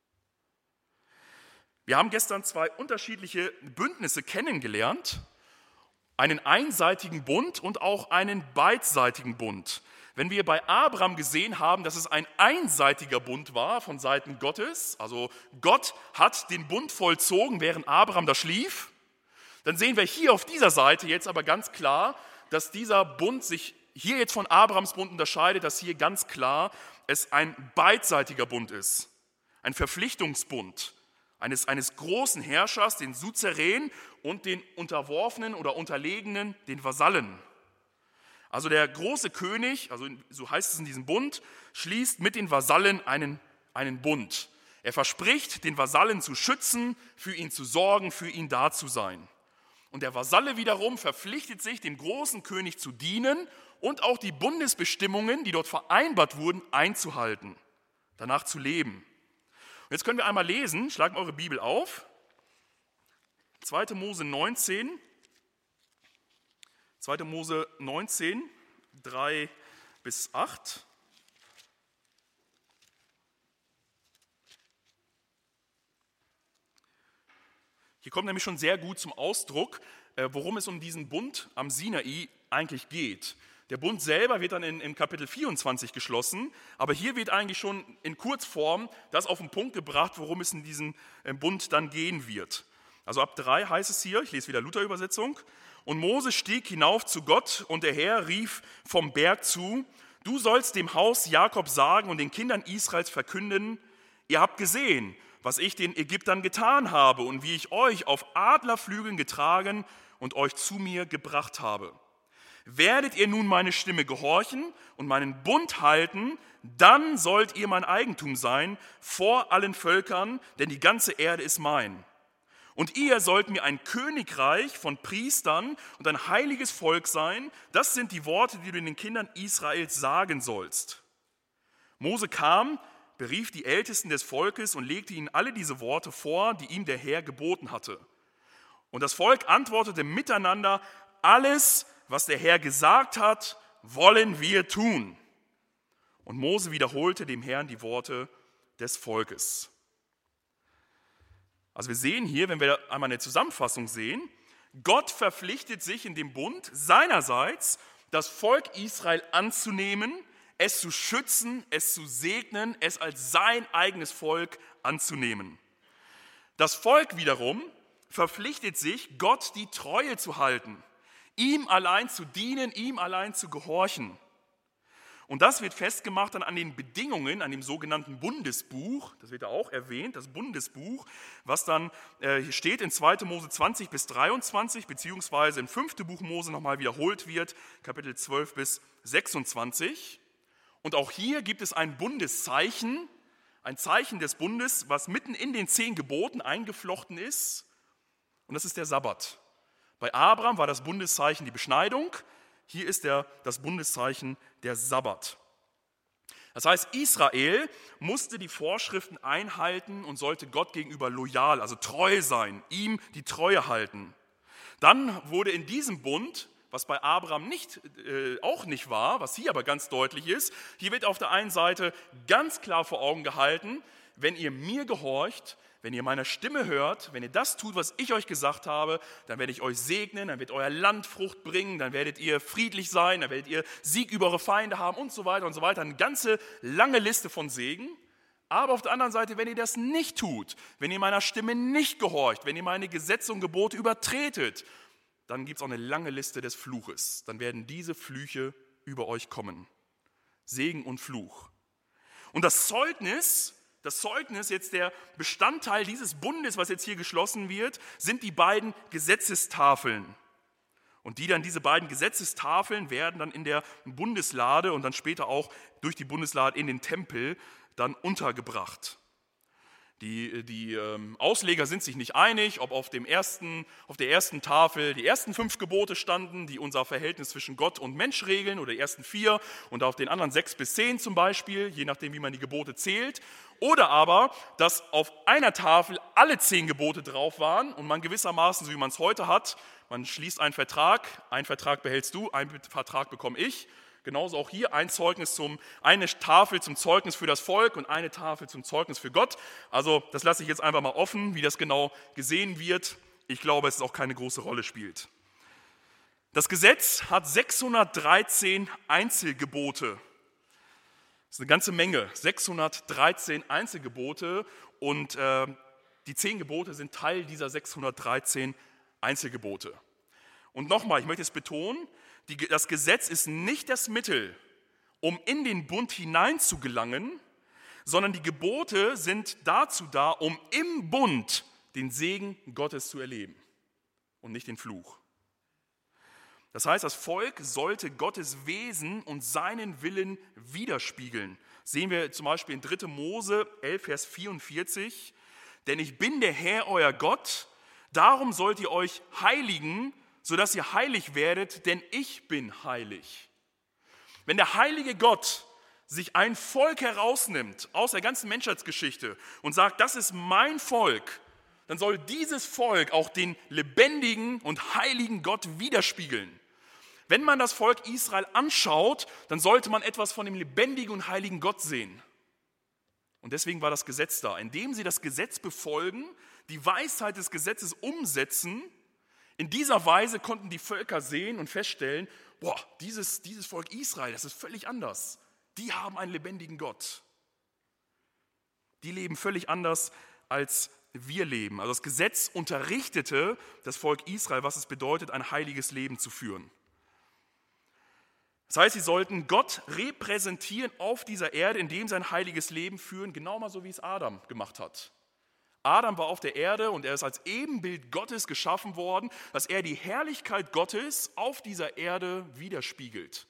Wir haben gestern zwei unterschiedliche Bündnisse kennengelernt, einen einseitigen Bund und auch einen beidseitigen Bund. Wenn wir bei Abraham gesehen haben, dass es ein einseitiger Bund war von Seiten Gottes, also Gott hat den Bund vollzogen, während Abraham da schlief, dann sehen wir hier auf dieser Seite jetzt aber ganz klar, dass dieser Bund sich hier jetzt von Abrahams Bund unterscheidet, dass hier ganz klar es ein beidseitiger Bund ist. ein Verpflichtungsbund eines, eines großen Herrschers, den Suzerän, und den Unterworfenen oder Unterlegenen, den Vasallen. Also der große König, also so heißt es in diesem Bund, schließt mit den Vasallen einen, einen Bund. Er verspricht, den Vasallen zu schützen, für ihn zu sorgen, für ihn da zu sein. Und der Vasalle wiederum verpflichtet sich, dem großen König zu dienen und auch die Bundesbestimmungen, die dort vereinbart wurden, einzuhalten, danach zu leben. Und jetzt können wir einmal lesen, schlagt eure Bibel auf, zweite Mose neunzehn, zweite Mose neunzehn, drei bis acht. Hier kommt nämlich schon sehr gut zum Ausdruck, worum es um diesen Bund am Sinai eigentlich geht. Der Bund selber wird dann in, in Kapitel vierundzwanzig geschlossen, aber hier wird eigentlich schon in Kurzform das auf den Punkt gebracht, worum es in diesem Bund dann gehen wird. Also ab drei heißt es hier, ich lese wieder Luther-Übersetzung, und Mose stieg hinauf zu Gott, und der Herr rief vom Berg zu: Du sollst dem Haus Jakob sagen und den Kindern Israels verkünden: Ihr habt gesehen, was ich den Ägyptern getan habe und wie ich euch auf Adlerflügeln getragen und euch zu mir gebracht habe. Werdet ihr nun meine Stimme gehorchen und meinen Bund halten, dann sollt ihr mein Eigentum sein vor allen Völkern, denn die ganze Erde ist mein. Und ihr sollt mir ein Königreich von Priestern und ein heiliges Volk sein. Das sind die Worte, die du den Kindern Israels sagen sollst. Mose kam, berief die Ältesten des Volkes und legte ihnen alle diese Worte vor, die ihm der Herr geboten hatte. Und das Volk antwortete miteinander: Alles, was der Herr gesagt hat, wollen wir tun. Und Mose wiederholte dem Herrn die Worte des Volkes. Also wir sehen hier, wenn wir einmal eine Zusammenfassung sehen, Gott verpflichtet sich in dem Bund seinerseits, das Volk Israel anzunehmen, es zu schützen, es zu segnen, es als sein eigenes Volk anzunehmen. Das Volk wiederum verpflichtet sich, Gott die Treue zu halten, ihm allein zu dienen, ihm allein zu gehorchen. Und das wird festgemacht dann an den Bedingungen, an dem sogenannten Bundesbuch, das wird ja auch erwähnt, das Bundesbuch, was dann äh, hier steht in zweite Mose zwanzig bis dreiundzwanzig, beziehungsweise im fünften Buch Mose nochmal wiederholt wird, Kapitel zwölf bis sechsundzwanzig. Und auch hier gibt es ein Bundeszeichen, ein Zeichen des Bundes, was mitten in den zehn Geboten eingeflochten ist, und das ist der Sabbat. Bei Abraham war das Bundeszeichen die Beschneidung, hier ist der, das Bundeszeichen der Sabbat. Das heißt, Israel musste die Vorschriften einhalten und sollte Gott gegenüber loyal, also treu sein, ihm die Treue halten. Dann wurde in diesem Bund, was bei Abraham nicht, äh, auch nicht war, was hier aber ganz deutlich ist, hier wird auf der einen Seite ganz klar vor Augen gehalten: Wenn ihr mir gehorcht, wenn ihr meiner Stimme hört, wenn ihr das tut, was ich euch gesagt habe, dann werde ich euch segnen, dann wird euer Land Frucht bringen, dann werdet ihr friedlich sein, dann werdet ihr Sieg über eure Feinde haben und so weiter und so weiter. Eine ganze lange Liste von Segen. Aber auf der anderen Seite, wenn ihr das nicht tut, wenn ihr meiner Stimme nicht gehorcht, wenn ihr meine Gesetze und Gebote übertretet, dann gibt es auch eine lange Liste des Fluches. Dann werden diese Flüche über euch kommen. Segen und Fluch. Und das Zeugnis, das Zeugnis, jetzt der Bestandteil dieses Bundes, was jetzt hier geschlossen wird, sind die beiden Gesetzestafeln. Und die dann, diese beiden Gesetzestafeln werden dann in der Bundeslade und dann später auch durch die Bundeslade in den Tempel dann untergebracht. Die, die ähm, Ausleger sind sich nicht einig, ob auf, dem ersten, auf der ersten Tafel die ersten fünf Gebote standen, die unser Verhältnis zwischen Gott und Mensch regeln, oder die ersten vier, und auf den anderen sechs bis zehn zum Beispiel, je nachdem, wie man die Gebote zählt. Oder aber, dass auf einer Tafel alle zehn Gebote drauf waren und man gewissermaßen, so wie man es heute hat, man schließt einen Vertrag, einen Vertrag behältst du, einen Vertrag bekomme ich. Genauso auch hier ein Zeugnis zum, eine Tafel zum Zeugnis für das Volk und eine Tafel zum Zeugnis für Gott. Also das lasse ich jetzt einfach mal offen, wie das genau gesehen wird. Ich glaube, dass es auch keine große Rolle spielt. Das Gesetz hat sechshundertdreizehn Einzelgebote. Das ist eine ganze Menge, sechshundertdreizehn Einzelgebote, und äh, die zehn Gebote sind Teil dieser sechshundertdreizehn Einzelgebote. Und nochmal, ich möchte es betonen, die, das Gesetz ist nicht das Mittel, um in den Bund hineinzugelangen, sondern die Gebote sind dazu da, um im Bund den Segen Gottes zu erleben und nicht den Fluch. Das heißt, das Volk sollte Gottes Wesen und seinen Willen widerspiegeln. Sehen wir zum Beispiel in dritter Mose elf, Vers vierundvierzig. Denn ich bin der Herr, euer Gott, darum sollt ihr euch heiligen, sodass ihr heilig werdet, denn ich bin heilig. Wenn der heilige Gott sich ein Volk herausnimmt aus der ganzen Menschheitsgeschichte und sagt, das ist mein Volk, dann soll dieses Volk auch den lebendigen und heiligen Gott widerspiegeln. Wenn man das Volk Israel anschaut, dann sollte man etwas von dem lebendigen und heiligen Gott sehen. Und deswegen war das Gesetz da. Indem sie das Gesetz befolgen, die Weisheit des Gesetzes umsetzen, in dieser Weise konnten die Völker sehen und feststellen, boah, dieses, dieses Volk Israel, das ist völlig anders. Die haben einen lebendigen Gott. Die leben völlig anders, als wir leben. Also das Gesetz unterrichtete das Volk Israel, was es bedeutet, ein heiliges Leben zu führen. Das heißt, sie sollten Gott repräsentieren auf dieser Erde, indem sie ein heiliges Leben führen, genau mal so, wie es Adam gemacht hat. Adam war auf der Erde und er ist als Ebenbild Gottes geschaffen worden, dass er die Herrlichkeit Gottes auf dieser Erde widerspiegelt.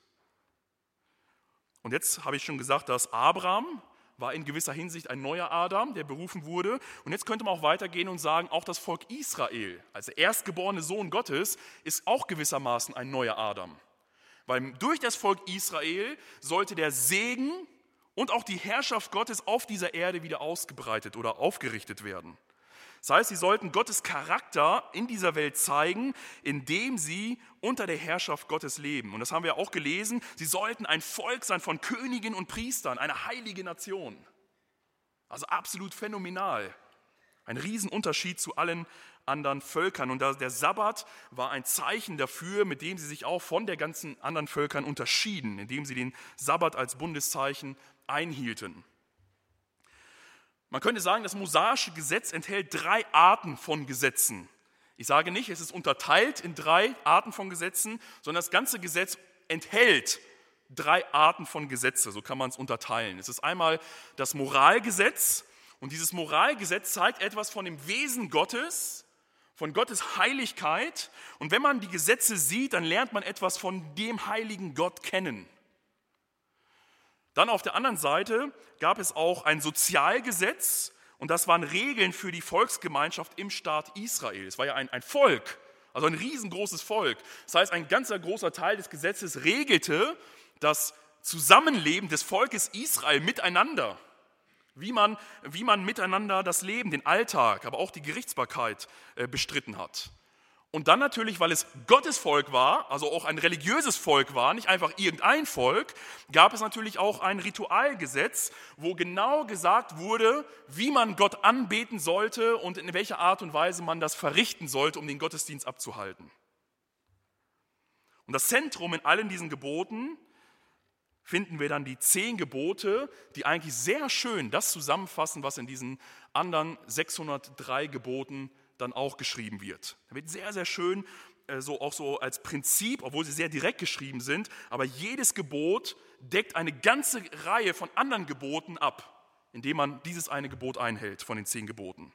Und jetzt habe ich schon gesagt, dass Abraham war in gewisser Hinsicht ein neuer Adam, der berufen wurde. Und jetzt könnte man auch weitergehen und sagen, auch das Volk Israel, als der erstgeborene Sohn Gottes, ist auch gewissermaßen ein neuer Adam. Weil durch das Volk Israel sollte der Segen und auch die Herrschaft Gottes auf dieser Erde wieder ausgebreitet oder aufgerichtet werden. Das heißt, sie sollten Gottes Charakter in dieser Welt zeigen, indem sie unter der Herrschaft Gottes leben. Und das haben wir auch gelesen, sie sollten ein Volk sein von Königen und Priestern, eine heilige Nation. Also absolut phänomenal. Ein Riesenunterschied zu allen anderen Völkern. Und der Sabbat war ein Zeichen dafür, mit dem sie sich auch von den ganzen anderen Völkern unterschieden, indem sie den Sabbat als Bundeszeichen einhielten. Man könnte sagen, das mosaische Gesetz enthält drei Arten von Gesetzen. Ich sage nicht, es ist unterteilt in drei Arten von Gesetzen, sondern das ganze Gesetz enthält drei Arten von Gesetze, so kann man es unterteilen. Es ist einmal das Moralgesetz, und dieses Moralgesetz zeigt etwas von dem Wesen Gottes, von Gottes Heiligkeit. Und wenn man die Gesetze sieht, dann lernt man etwas von dem heiligen Gott kennen. Dann auf der anderen Seite gab es auch ein Sozialgesetz, und das waren Regeln für die Volksgemeinschaft im Staat Israel. Es war ja ein, ein Volk, also ein riesengroßes Volk. Das heißt, ein ganzer großer Teil des Gesetzes regelte das Zusammenleben des Volkes Israel miteinander. Wie man, wie man miteinander das Leben, den Alltag, aber auch die Gerichtsbarkeit äh, bestritten hat. Und dann natürlich, weil es Gottes Volk war, also auch ein religiöses Volk war, nicht einfach irgendein Volk, gab es natürlich auch ein Ritualgesetz, wo genau gesagt wurde, wie man Gott anbeten sollte und in welcher Art und Weise man das verrichten sollte, um den Gottesdienst abzuhalten. Und das Zentrum in allen diesen Geboten finden wir dann die zehn Gebote, die eigentlich sehr schön das zusammenfassen, was in diesen anderen sechshundertdrei Geboten dann auch geschrieben wird. Da wird sehr, sehr schön, äh, so auch so als Prinzip, obwohl sie sehr direkt geschrieben sind, aber jedes Gebot deckt eine ganze Reihe von anderen Geboten ab, indem man dieses eine Gebot einhält von den zehn Geboten.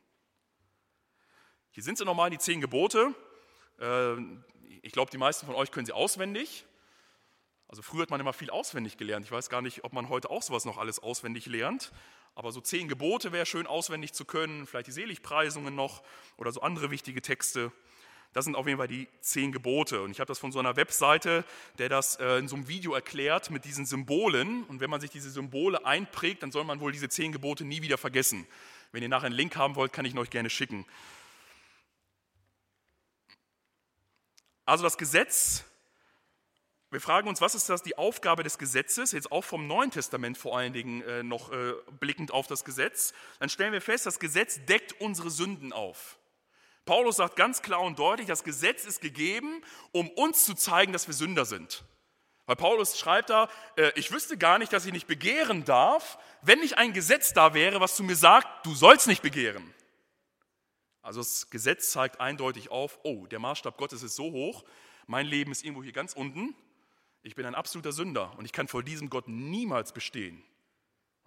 Hier sind sie nochmal, die zehn Gebote. Äh, ich glaube, die meisten von euch können sie auswendig. Also früher hat man immer viel auswendig gelernt. Ich weiß gar nicht, ob man heute auch sowas noch alles auswendig lernt. Aber so zehn Gebote wäre schön auswendig zu können, vielleicht die Seligpreisungen noch oder so andere wichtige Texte. Das sind auf jeden Fall die zehn Gebote. Und ich habe das von so einer Webseite, der das in so einem Video erklärt mit diesen Symbolen. Und wenn man sich diese Symbole einprägt, dann soll man wohl diese zehn Gebote nie wieder vergessen. Wenn ihr nachher einen Link haben wollt, kann ich ihn euch gerne schicken. Also das Gesetz. Wir fragen uns, was ist das die Aufgabe des Gesetzes, jetzt auch vom Neuen Testament vor allen Dingen äh, noch äh, blickend auf das Gesetz. Dann stellen wir fest, das Gesetz deckt unsere Sünden auf. Paulus sagt ganz klar und deutlich, das Gesetz ist gegeben, um uns zu zeigen, dass wir Sünder sind. Weil Paulus schreibt da, äh, ich wüsste gar nicht, dass ich nicht begehren darf, wenn nicht ein Gesetz da wäre, was zu mir sagt, du sollst nicht begehren. Also das Gesetz zeigt eindeutig auf, oh, der Maßstab Gottes ist so hoch, mein Leben ist irgendwo hier ganz unten. Ich bin ein absoluter Sünder und ich kann vor diesem Gott niemals bestehen.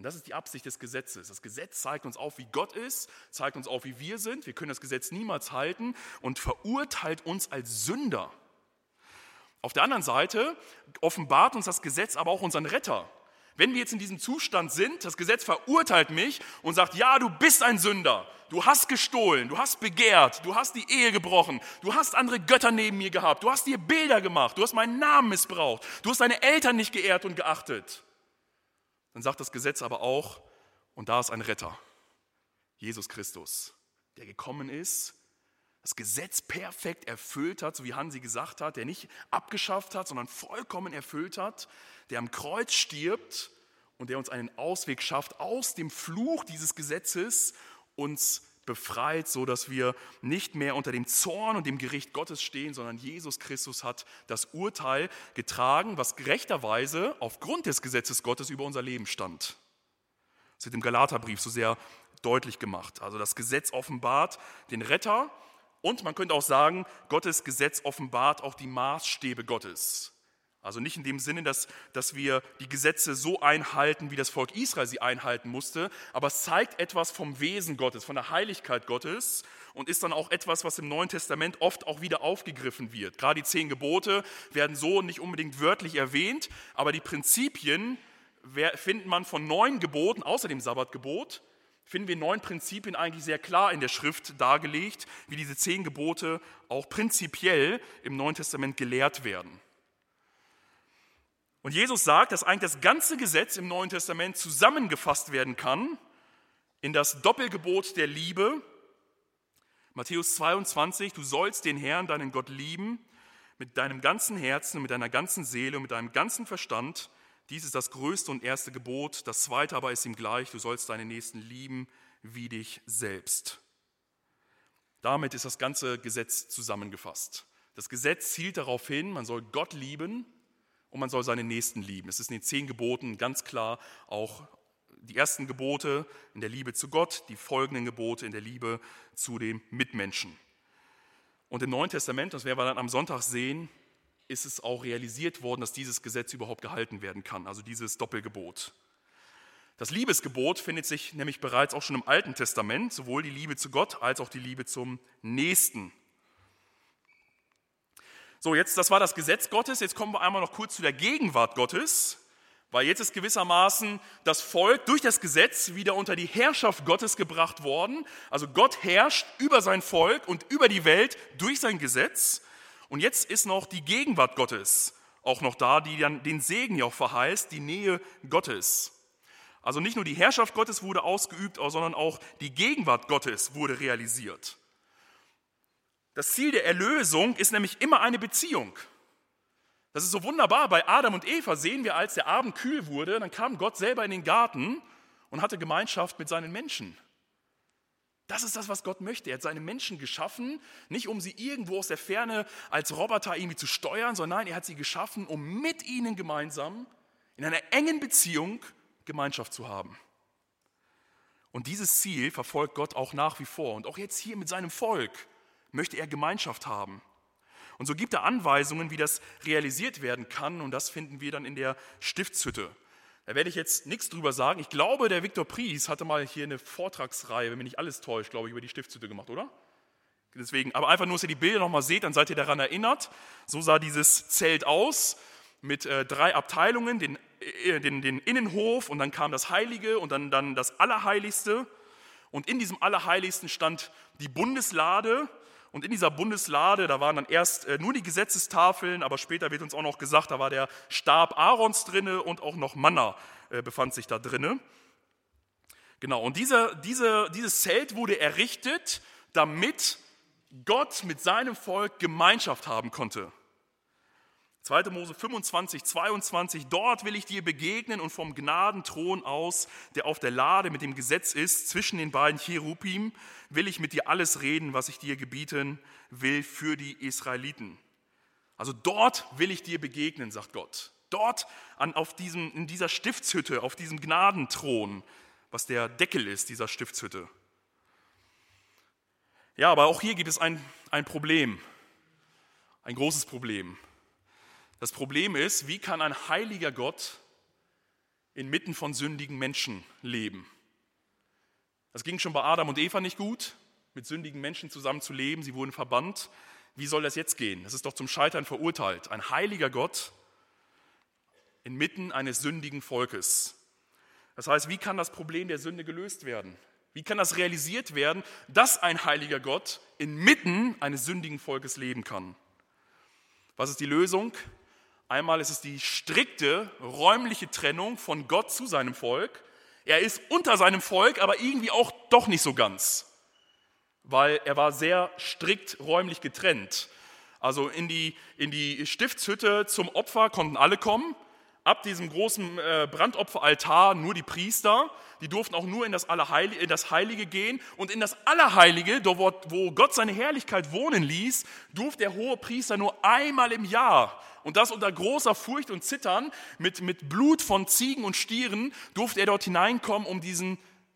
Und das ist die Absicht des Gesetzes. Das Gesetz zeigt uns auf, wie Gott ist, zeigt uns auf, wie wir sind. Wir können das Gesetz niemals halten und verurteilt uns als Sünder. Auf der anderen Seite offenbart uns das Gesetz aber auch unseren Retter. Wenn wir jetzt in diesem Zustand sind, das Gesetz verurteilt mich und sagt, ja, du bist ein Sünder, du hast gestohlen, du hast begehrt, du hast die Ehe gebrochen, du hast andere Götter neben mir gehabt, du hast dir Bilder gemacht, du hast meinen Namen missbraucht, du hast deine Eltern nicht geehrt und geachtet. Dann sagt das Gesetz aber auch, und da ist ein Retter, Jesus Christus, der gekommen ist, das Gesetz perfekt erfüllt hat, so wie Hansi gesagt hat, der nicht abgeschafft hat, sondern vollkommen erfüllt hat, der am Kreuz stirbt und der uns einen Ausweg schafft aus dem Fluch dieses Gesetzes, uns befreit, sodass wir nicht mehr unter dem Zorn und dem Gericht Gottes stehen, sondern Jesus Christus hat das Urteil getragen, was gerechterweise aufgrund des Gesetzes Gottes über unser Leben stand. Das wird im Galaterbrief so sehr deutlich gemacht. Also das Gesetz offenbart den Retter und man könnte auch sagen, Gottes Gesetz offenbart auch die Maßstäbe Gottes. Also nicht in dem Sinne, dass, dass wir die Gesetze so einhalten, wie das Volk Israel sie einhalten musste, aber es zeigt etwas vom Wesen Gottes, von der Heiligkeit Gottes und ist dann auch etwas, was im Neuen Testament oft auch wieder aufgegriffen wird. Gerade die zehn Gebote werden so nicht unbedingt wörtlich erwähnt, aber die Prinzipien findet man von neun Geboten, außer dem Sabbatgebot, finden wir neun Prinzipien eigentlich sehr klar in der Schrift dargelegt, wie diese zehn Gebote auch prinzipiell im Neuen Testament gelehrt werden. Und Jesus sagt, dass eigentlich das ganze Gesetz im Neuen Testament zusammengefasst werden kann in das Doppelgebot der Liebe. Matthäus zweiundzwanzig, du sollst den Herrn, deinen Gott, lieben mit deinem ganzen Herzen, mit deiner ganzen Seele und mit deinem ganzen Verstand. Dies ist das größte und erste Gebot. Das zweite aber ist ihm gleich, du sollst deinen Nächsten lieben wie dich selbst. Damit ist das ganze Gesetz zusammengefasst. Das Gesetz zielt darauf hin, man soll Gott lieben, und man soll seine Nächsten lieben. Es ist in den zehn Geboten ganz klar auch die ersten Gebote in der Liebe zu Gott, die folgenden Gebote in der Liebe zu dem Mitmenschen. Und im Neuen Testament, das werden wir dann am Sonntag sehen, ist es auch realisiert worden, dass dieses Gesetz überhaupt gehalten werden kann, also dieses Doppelgebot. Das Liebesgebot findet sich nämlich bereits auch schon im Alten Testament, sowohl die Liebe zu Gott als auch die Liebe zum Nächsten. So, jetzt, das war das Gesetz Gottes, jetzt kommen wir einmal noch kurz zu der Gegenwart Gottes, weil jetzt ist gewissermaßen das Volk durch das Gesetz wieder unter die Herrschaft Gottes gebracht worden. Also Gott herrscht über sein Volk und über die Welt durch sein Gesetz. Und jetzt ist noch die Gegenwart Gottes auch noch da, die dann den Segen ja auch verheißt, die Nähe Gottes. Also nicht nur die Herrschaft Gottes wurde ausgeübt, sondern auch die Gegenwart Gottes wurde realisiert. Das Ziel der Erlösung ist nämlich immer eine Beziehung. Das ist so wunderbar. Bei Adam und Eva sehen wir, als der Abend kühl wurde, dann kam Gott selber in den Garten und hatte Gemeinschaft mit seinen Menschen. Das ist das, was Gott möchte. Er hat seine Menschen geschaffen, nicht um sie irgendwo aus der Ferne als Roboter irgendwie zu steuern, sondern nein, er hat sie geschaffen, um mit ihnen gemeinsam in einer engen Beziehung Gemeinschaft zu haben. Und dieses Ziel verfolgt Gott auch nach wie vor. Und auch jetzt hier mit seinem Volk möchte er Gemeinschaft haben. Und so gibt er Anweisungen, wie das realisiert werden kann. Und das finden wir dann in der Stiftshütte. Da werde ich jetzt nichts drüber sagen. Ich glaube, der Viktor Pries hatte mal hier eine Vortragsreihe, wenn mich nicht alles täuscht, glaube ich, über die Stiftshütte gemacht, oder? Deswegen, aber einfach nur, dass ihr die Bilder nochmal seht, dann seid ihr daran erinnert. So sah dieses Zelt aus mit äh, drei Abteilungen, den, äh, den, den Innenhof und dann kam das Heilige und dann, dann das Allerheiligste. Und in diesem Allerheiligsten stand die Bundeslade. Und in dieser Bundeslade, da waren dann erst äh, nur die Gesetzestafeln, aber später wird uns auch noch gesagt, da war der Stab Aarons drinne und auch noch Manna äh, befand sich da drinne. Genau, und diese, diese, dieses Zelt wurde errichtet, damit Gott mit seinem Volk Gemeinschaft haben konnte. zweiter Mose fünfundzwanzig, zweiundzwanzig, dort will ich dir begegnen und vom Gnadenthron aus, der auf der Lade mit dem Gesetz ist, zwischen den beiden Cherubim, will ich mit dir alles reden, was ich dir gebieten will für die Israeliten. Also dort will ich dir begegnen, sagt Gott. Dort an, auf diesem, in dieser Stiftshütte, auf diesem Gnadenthron, was der Deckel ist, dieser Stiftshütte. Ja, aber auch hier gibt es ein, ein Problem, ein großes Problem. Das Problem ist, wie kann ein heiliger Gott inmitten von sündigen Menschen leben. Das ging schon bei Adam und Eva nicht gut, mit sündigen Menschen zusammen zu leben. Sie wurden verbannt. Wie soll das jetzt gehen? Das ist doch zum Scheitern verurteilt. Ein heiliger Gott inmitten eines sündigen Volkes. Das heißt, wie kann das Problem der Sünde gelöst werden? Wie kann das realisiert werden, dass ein heiliger Gott inmitten eines sündigen Volkes leben kann? Was ist die Lösung? Einmal ist es die strikte räumliche Trennung von Gott zu seinem Volk. Er ist unter seinem Volk, aber irgendwie auch doch nicht so ganz, weil er war sehr strikt räumlich getrennt. Also in die, in die Stiftshütte zum Opfer konnten alle kommen. Ab diesem großen Brandopferaltar nur die Priester, die durften auch nur in das, Allerheilige, in das Heilige gehen. Und in das Allerheilige, dort wo Gott seine Herrlichkeit wohnen ließ, durfte der hohe Priester nur einmal im Jahr, und das unter großer Furcht und Zittern, mit, mit Blut von Ziegen und Stieren, durfte er dort hineinkommen, um diesen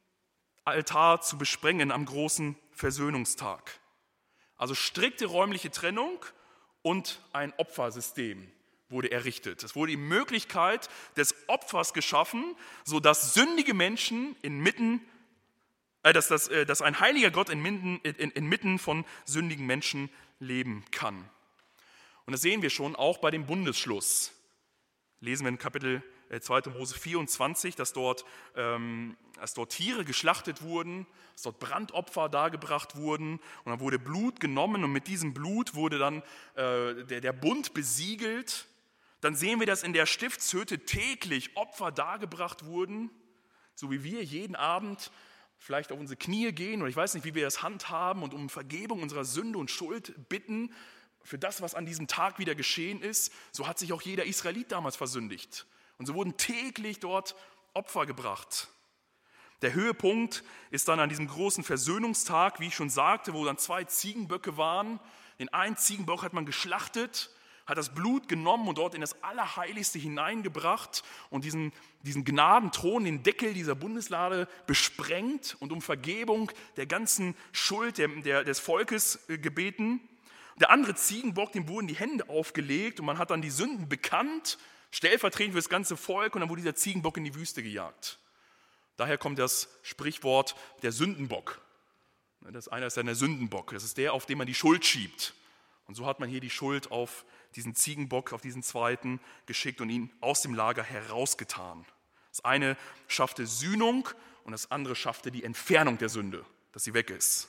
Altar zu besprengen am großen Versöhnungstag. Also strikte räumliche Trennung und ein Opfersystem wurde errichtet. Es wurde die Möglichkeit des Opfers geschaffen, sodass sündige Menschen inmitten, äh, dass, dass, äh, dass ein heiliger Gott inmitten, in, inmitten von sündigen Menschen leben kann. Und das sehen wir schon auch bei dem Bundesschluss. Lesen wir in Kapitel äh, zweiter Mose vierundzwanzig, dass dort, ähm, dass dort Tiere geschlachtet wurden, dass dort Brandopfer dargebracht wurden und dann wurde Blut genommen und mit diesem Blut wurde dann äh, der, der Bund besiegelt. Dann sehen wir, dass in der Stiftshütte täglich Opfer dargebracht wurden, so wie wir jeden Abend vielleicht auf unsere Knie gehen oder ich weiß nicht, wie wir das handhaben und um Vergebung unserer Sünde und Schuld bitten für das, was an diesem Tag wieder geschehen ist. So hat sich auch jeder Israelit damals versündigt. Und so wurden täglich dort Opfer gebracht. Der Höhepunkt ist dann an diesem großen Versöhnungstag, wie ich schon sagte, wo dann zwei Ziegenböcke waren. Den einen Ziegenbock hat man geschlachtet, hat das Blut genommen und dort in das Allerheiligste hineingebracht und diesen, diesen Gnadenthron, den Deckel dieser Bundeslade besprengt und um Vergebung der ganzen Schuld der, der, des Volkes gebeten. Der andere Ziegenbock, dem wurden die Hände aufgelegt und man hat dann die Sünden bekannt, stellvertretend für das ganze Volk, und dann wurde dieser Ziegenbock in die Wüste gejagt. Daher kommt das Sprichwort der Sündenbock. Das eine ist dann der Sündenbock, das ist der, auf den man die Schuld schiebt. Und so hat man hier die Schuld auf diesen Ziegenbock, auf diesen zweiten geschickt und ihn aus dem Lager herausgetan. Das eine schaffte Sühnung und das andere schaffte die Entfernung der Sünde, dass sie weg ist.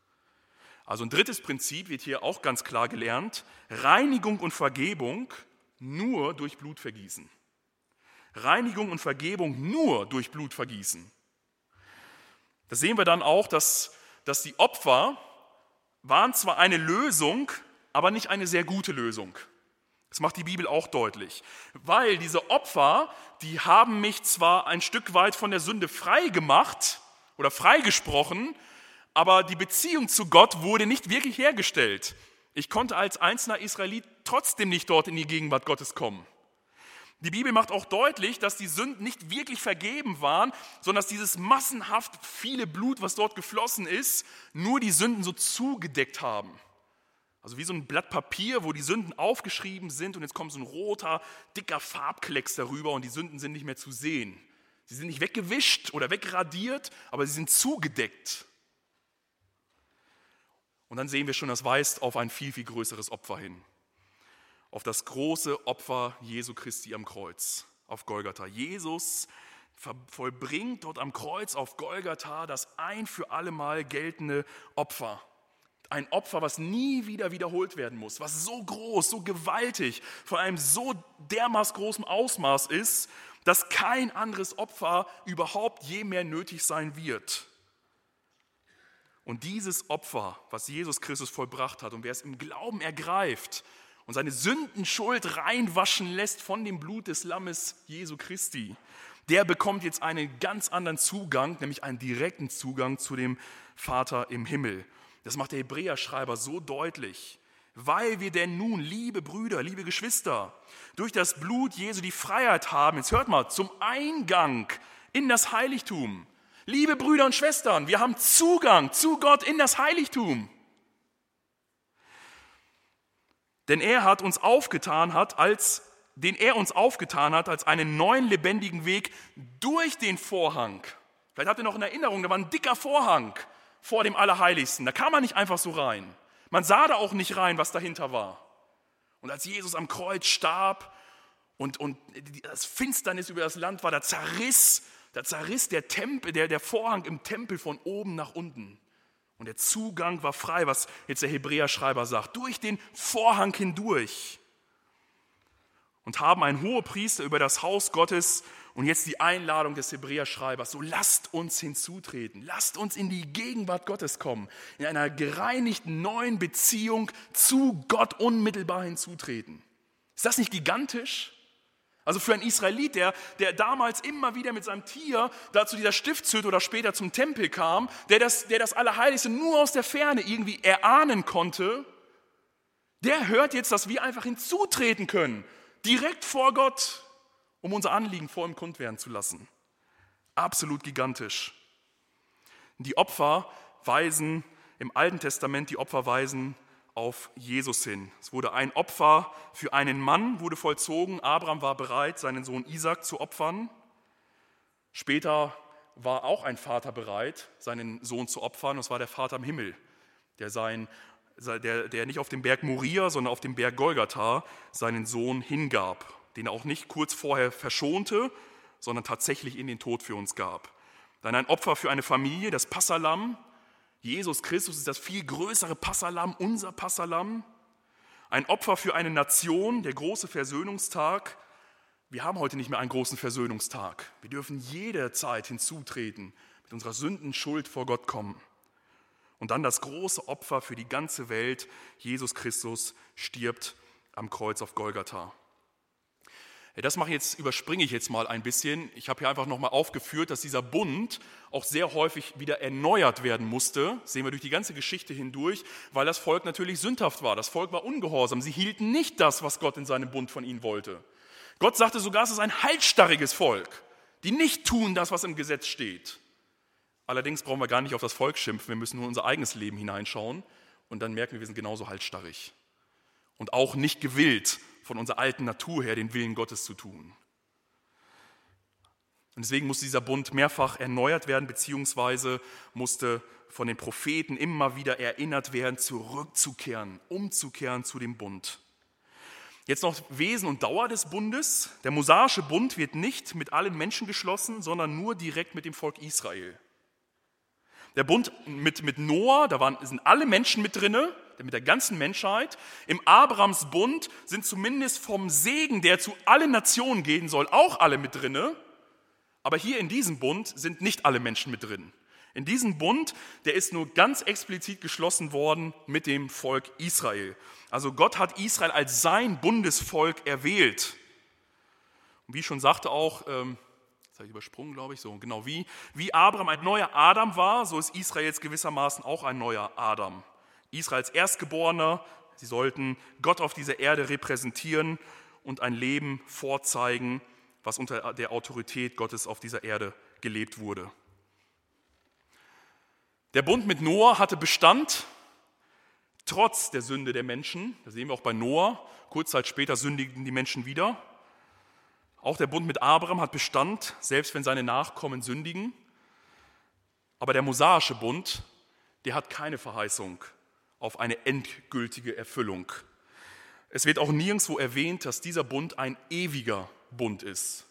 Also ein drittes Prinzip wird hier auch ganz klar gelernt: Reinigung und Vergebung nur durch Blutvergießen. Reinigung und Vergebung nur durch Blutvergießen. Das sehen wir dann auch, dass, dass die Opfer waren zwar eine Lösung, aber nicht eine sehr gute Lösung. Das macht die Bibel auch deutlich. Weil diese Opfer, die haben mich zwar ein Stück weit von der Sünde frei gemacht oder freigesprochen, aber die Beziehung zu Gott wurde nicht wirklich hergestellt. Ich konnte als einzelner Israelit trotzdem nicht dort in die Gegenwart Gottes kommen. Die Bibel macht auch deutlich, dass die Sünden nicht wirklich vergeben waren, sondern dass dieses massenhaft viele Blut, was dort geflossen ist, nur die Sünden so zugedeckt haben. Also wie so ein Blatt Papier, wo die Sünden aufgeschrieben sind und jetzt kommt so ein roter, dicker Farbklecks darüber und die Sünden sind nicht mehr zu sehen. Sie sind nicht weggewischt oder wegradiert, aber sie sind zugedeckt. Und dann sehen wir schon, das weist auf ein viel, viel größeres Opfer hin. Auf das große Opfer Jesu Christi am Kreuz, auf Golgatha. Jesus vollbringt dort am Kreuz auf Golgatha das ein für alle Mal geltende Opfer. Ein Opfer, was nie wieder wiederholt werden muss, was so groß, so gewaltig, von einem so dermaßen großen Ausmaß ist, dass kein anderes Opfer überhaupt je mehr nötig sein wird. Und dieses Opfer, was Jesus Christus vollbracht hat und wer es im Glauben ergreift und seine Sündenschuld reinwaschen lässt von dem Blut des Lammes Jesu Christi, der bekommt jetzt einen ganz anderen Zugang, nämlich einen direkten Zugang zu dem Vater im Himmel. Das macht der Hebräerschreiber so deutlich. Weil wir denn nun, liebe Brüder, liebe Geschwister, durch das Blut Jesu die Freiheit haben, jetzt hört mal, zum Eingang in das Heiligtum. Liebe Brüder und Schwestern, wir haben Zugang zu Gott in das Heiligtum. Denn er hat uns aufgetan, hat als den er uns aufgetan hat, als einen neuen lebendigen Weg durch den Vorhang. Vielleicht habt ihr noch in Erinnerung, da war ein dicker Vorhang vor dem Allerheiligsten. Da kam man nicht einfach so rein. Man sah da auch nicht rein, was dahinter war. Und als Jesus am Kreuz starb und, und das Finsternis über das Land war, da zerriss, da zerriss der, Tempel, der, der Vorhang im Tempel von oben nach unten. Und der Zugang war frei, was jetzt der Hebräerschreiber sagt, durch den Vorhang hindurch. Und haben einen Hohepriester über das Haus Gottes und jetzt die Einladung des Hebräerschreibers, so lasst uns hinzutreten, lasst uns in die Gegenwart Gottes kommen, in einer gereinigten neuen Beziehung zu Gott unmittelbar hinzutreten. Ist das nicht gigantisch? Also für einen Israelit, der, der damals immer wieder mit seinem Tier da zu dieser Stiftshütte oder später zum Tempel kam, der das, der das Allerheiligste nur aus der Ferne irgendwie erahnen konnte, der hört jetzt, dass wir einfach hinzutreten können, direkt vor Gott, um unser Anliegen vor ihm kund werden zu lassen. Absolut gigantisch. Die Opfer weisen, im Alten Testament, die Opfer weisen auf Jesus hin. Es wurde ein Opfer für einen Mann, wurde vollzogen. Abraham war bereit, seinen Sohn Isaac zu opfern. Später war auch ein Vater bereit, seinen Sohn zu opfern. Das war der Vater im Himmel, der, sein, der, der nicht auf dem Berg Moria, sondern auf dem Berg Golgatha seinen Sohn hingab, den er auch nicht kurz vorher verschonte, sondern tatsächlich in den Tod für uns gab. Dann ein Opfer für eine Familie, das Passalamm. Jesus Christus ist das viel größere Passalamm, unser Passalamm. Ein Opfer für eine Nation, der große Versöhnungstag. Wir haben heute nicht mehr einen großen Versöhnungstag. Wir dürfen jederzeit hinzutreten, mit unserer Sündenschuld vor Gott kommen. Und dann das große Opfer für die ganze Welt. Jesus Christus stirbt am Kreuz auf Golgatha. Das mache ich jetzt, überspringe ich jetzt mal ein bisschen. Ich habe hier einfach nochmal aufgeführt, dass dieser Bund auch sehr häufig wieder erneuert werden musste. Das sehen wir durch die ganze Geschichte hindurch, weil das Volk natürlich sündhaft war. Das Volk war ungehorsam. Sie hielten nicht das, was Gott in seinem Bund von ihnen wollte. Gott sagte sogar, es ist ein halsstarriges Volk, die nicht tun das, was im Gesetz steht. Allerdings brauchen wir gar nicht auf das Volk schimpfen. Wir müssen nur in unser eigenes Leben hineinschauen und dann merken wir, wir sind genauso halsstarrig. Und auch nicht gewillt, von unserer alten Natur her den Willen Gottes zu tun. Und deswegen musste dieser Bund mehrfach erneuert werden, beziehungsweise musste von den Propheten immer wieder erinnert werden, zurückzukehren, umzukehren zu dem Bund. Jetzt noch Wesen und Dauer des Bundes. Der mosaische Bund wird nicht mit allen Menschen geschlossen, sondern nur direkt mit dem Volk Israel. Der Bund mit, mit Noah, da waren, sind alle Menschen mit drinne, mit der ganzen Menschheit. Im Abrahams Bund sind zumindest vom Segen, der zu allen Nationen gehen soll, auch alle mit drinne. Aber hier in diesem Bund sind nicht alle Menschen mit drin. In diesem Bund, der ist nur ganz explizit geschlossen worden mit dem Volk Israel. Also Gott hat Israel als sein Bundesvolk erwählt. Und wie ich schon sagte auch, ähm, das habe ich übersprungen, glaube ich, so genau wie, wie Abraham ein neuer Adam war, so ist Israel jetzt gewissermaßen auch ein neuer Adam. Israels Erstgeborener, sie sollten Gott auf dieser Erde repräsentieren und ein Leben vorzeigen, was unter der Autorität Gottes auf dieser Erde gelebt wurde. Der Bund mit Noah hatte Bestand, trotz der Sünde der Menschen. Das sehen wir auch bei Noah. Kurz Zeit später sündigten die Menschen wieder. Auch der Bund mit Abraham hat Bestand, selbst wenn seine Nachkommen sündigen. Aber der mosaische Bund, der hat keine Verheißung auf eine endgültige Erfüllung. Es wird auch nirgendwo erwähnt, dass dieser Bund ein ewiger Bund ist.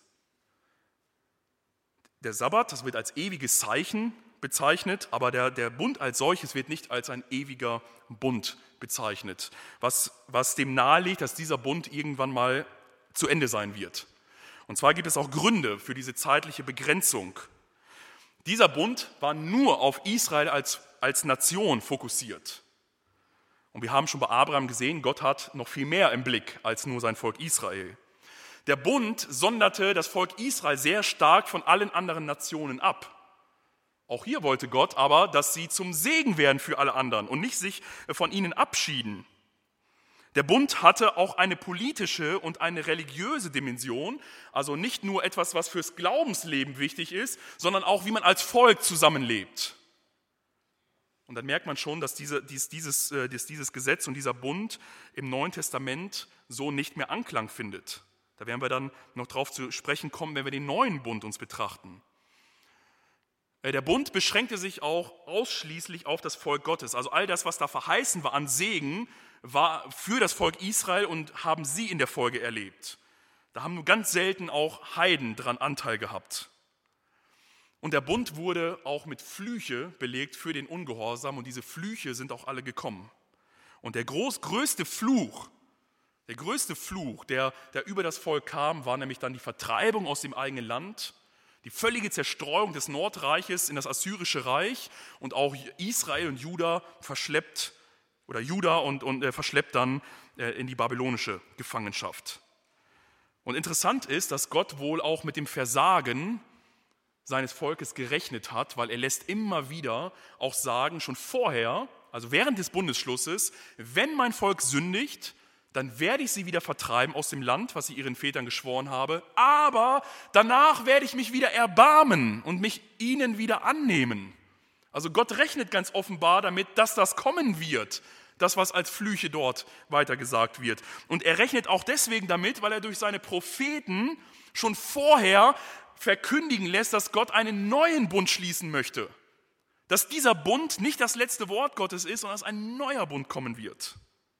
Der Sabbat, das wird als ewiges Zeichen bezeichnet, aber der, der Bund als solches wird nicht als ein ewiger Bund bezeichnet, was, was dem naheliegt, dass dieser Bund irgendwann mal zu Ende sein wird. Und zwar gibt es auch Gründe für diese zeitliche Begrenzung. Dieser Bund war nur auf Israel als, als Nation fokussiert. Und wir haben schon bei Abraham gesehen, Gott hat noch viel mehr im Blick als nur sein Volk Israel. Der Bund sonderte das Volk Israel sehr stark von allen anderen Nationen ab. Auch hier wollte Gott aber, dass sie zum Segen werden für alle anderen und nicht sich von ihnen abschieden. Der Bund hatte auch eine politische und eine religiöse Dimension, also nicht nur etwas, was fürs Glaubensleben wichtig ist, sondern auch, wie man als Volk zusammenlebt. Und dann merkt man schon, dass, diese, dies, dieses, dass dieses Gesetz und dieser Bund im Neuen Testament so nicht mehr Anklang findet. Da werden wir dann noch drauf zu sprechen kommen, wenn wir den neuen Bund uns betrachten. Der Bund beschränkte sich auch ausschließlich auf das Volk Gottes. Also all das, was da verheißen war an Segen, war für das Volk Israel und haben sie in der Folge erlebt. Da haben nur ganz selten auch Heiden dran Anteil gehabt. Und der Bund wurde auch mit Flüche belegt für den Ungehorsam und diese Flüche sind auch alle gekommen. Und der groß, größte Fluch, der größte Fluch, der, der über das Volk kam, war nämlich dann die Vertreibung aus dem eigenen Land, die völlige Zerstreuung des Nordreiches in das Assyrische Reich und auch Israel und Juda verschleppt oder Juda und, und äh, verschleppt dann äh, in die babylonische Gefangenschaft. Und interessant ist, dass Gott wohl auch mit dem Versagen seines Volkes gerechnet hat, weil er lässt immer wieder auch sagen, schon vorher, also während des Bundesschlusses, wenn mein Volk sündigt, dann werde ich sie wieder vertreiben aus dem Land, was ich ihren Vätern geschworen habe, aber danach werde ich mich wieder erbarmen und mich ihnen wieder annehmen. Also Gott rechnet ganz offenbar damit, dass das kommen wird, das, was als Flüche dort weitergesagt wird. Und er rechnet auch deswegen damit, weil er durch seine Propheten schon vorher verkündigen lässt, dass Gott einen neuen Bund schließen möchte. Dass dieser Bund nicht das letzte Wort Gottes ist, sondern dass ein neuer Bund kommen wird.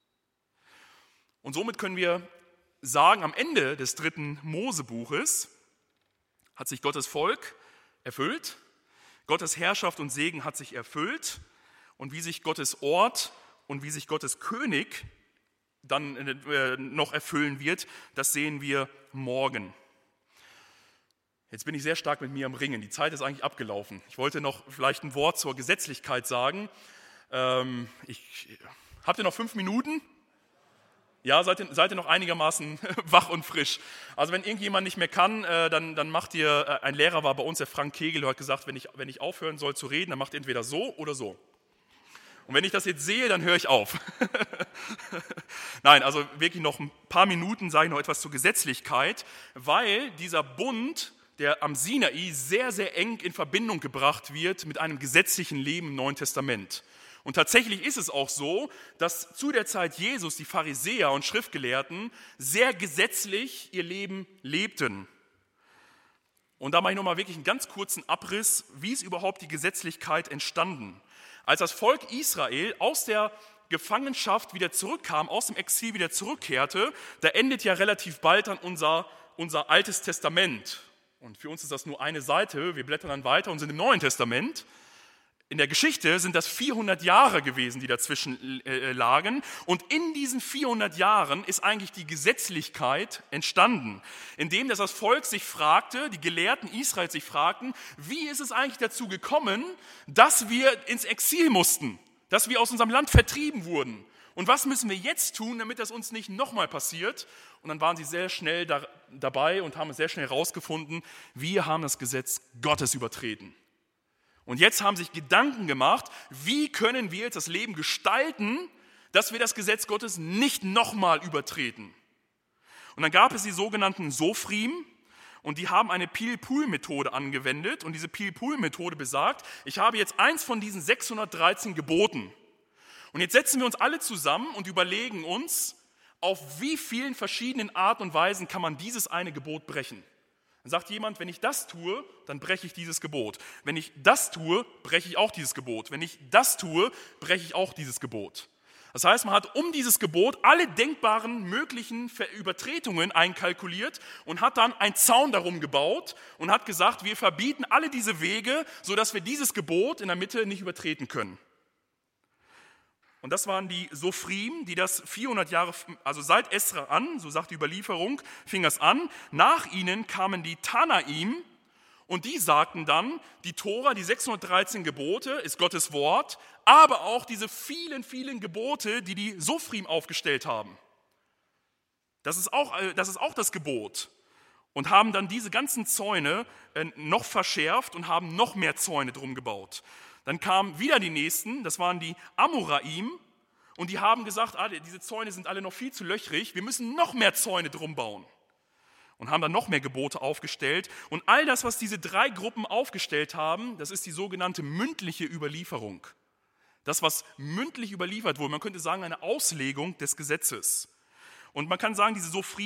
Und somit können wir sagen, am Ende des dritten Mosebuches hat sich Gottes Volk erfüllt, Gottes Herrschaft und Segen hat sich erfüllt und wie sich Gottes Ort und wie sich Gottes König dann noch erfüllen wird, das sehen wir morgen. Jetzt bin ich sehr stark mit mir am Ringen, die Zeit ist eigentlich abgelaufen. Ich wollte noch vielleicht ein Wort zur Gesetzlichkeit sagen. Ähm, ich, habt ihr noch fünf Minuten? Ja, seid ihr, seid ihr noch einigermaßen wach und frisch. Also wenn irgendjemand nicht mehr kann, äh, dann, dann macht ihr, äh, ein Lehrer war bei uns, der Frank Kegel, der hat gesagt, wenn ich, wenn ich aufhören soll zu reden, dann macht ihr entweder so oder so. Und wenn ich das jetzt sehe, dann höre ich auf. Nein, also wirklich noch ein paar Minuten sage ich noch etwas zur Gesetzlichkeit, weil dieser Bund, der am Sinai sehr, sehr eng in Verbindung gebracht wird mit einem gesetzlichen Leben im Neuen Testament. Und tatsächlich ist es auch so, dass zu der Zeit Jesus die Pharisäer und Schriftgelehrten sehr gesetzlich ihr Leben lebten. Und da mache ich nochmal wirklich einen ganz kurzen Abriss, wie ist überhaupt die Gesetzlichkeit entstanden. Als das Volk Israel aus der Gefangenschaft wieder zurückkam, aus dem Exil wieder zurückkehrte, da endet ja relativ bald dann unser, unser Altes Testament. Und für uns ist das nur eine Seite, wir blättern dann weiter und sind im Neuen Testament. In der Geschichte sind das vierhundert Jahre gewesen, die dazwischen lagen. Und in diesen vierhundert Jahren ist eigentlich die Gesetzlichkeit entstanden, indem das Volk sich fragte, die Gelehrten Israels sich fragten, wie ist es eigentlich dazu gekommen, dass wir ins Exil mussten, dass wir aus unserem Land vertrieben wurden. Und was müssen wir jetzt tun, damit das uns nicht nochmal passiert? Und dann waren sie sehr schnell da, dabei und haben sehr schnell herausgefunden, wir haben das Gesetz Gottes übertreten. Und jetzt haben sich Gedanken gemacht, wie können wir jetzt das Leben gestalten, dass wir das Gesetz Gottes nicht nochmal übertreten. Und dann gab es die sogenannten Sophrim und die haben eine Pilpul-Methode angewendet. Und diese Pilpul-Methode besagt, ich habe jetzt eins von diesen sechshundertdreizehn Geboten. Und jetzt setzen wir uns alle zusammen und überlegen uns, auf wie vielen verschiedenen Arten und Weisen kann man dieses eine Gebot brechen. Dann sagt jemand, wenn ich das tue, dann breche ich dieses Gebot. Wenn ich das tue, breche ich auch dieses Gebot. Wenn ich das tue, breche ich auch dieses Gebot. Das heißt, man hat um dieses Gebot alle denkbaren möglichen Übertretungen einkalkuliert und hat dann einen Zaun darum gebaut und hat gesagt, wir verbieten alle diese Wege, sodass wir dieses Gebot in der Mitte nicht übertreten können. Und das waren die Sophrim, die das vierhundert Jahre, also seit Esra an, so sagt die Überlieferung, fing das an. Nach ihnen kamen die Tanaim und die sagten dann, die Tora, die sechshundertdreizehn Gebote, ist Gottes Wort, aber auch diese vielen, vielen Gebote, die die Sophrim aufgestellt haben. Das ist auch, das ist auch das Gebot. Und haben dann diese ganzen Zäune noch verschärft und haben noch mehr Zäune drum gebaut. Dann kamen wieder die nächsten, das waren die Amoraim, und die haben gesagt, ah, diese Zäune sind alle noch viel zu löchrig, wir müssen noch mehr Zäune drum bauen. Und haben dann noch mehr Gebote aufgestellt. Und all das, was diese drei Gruppen aufgestellt haben, das ist die sogenannte mündliche Überlieferung. Das, was mündlich überliefert wurde, man könnte sagen, eine Auslegung des Gesetzes. Und man kann sagen, diese Sophrim,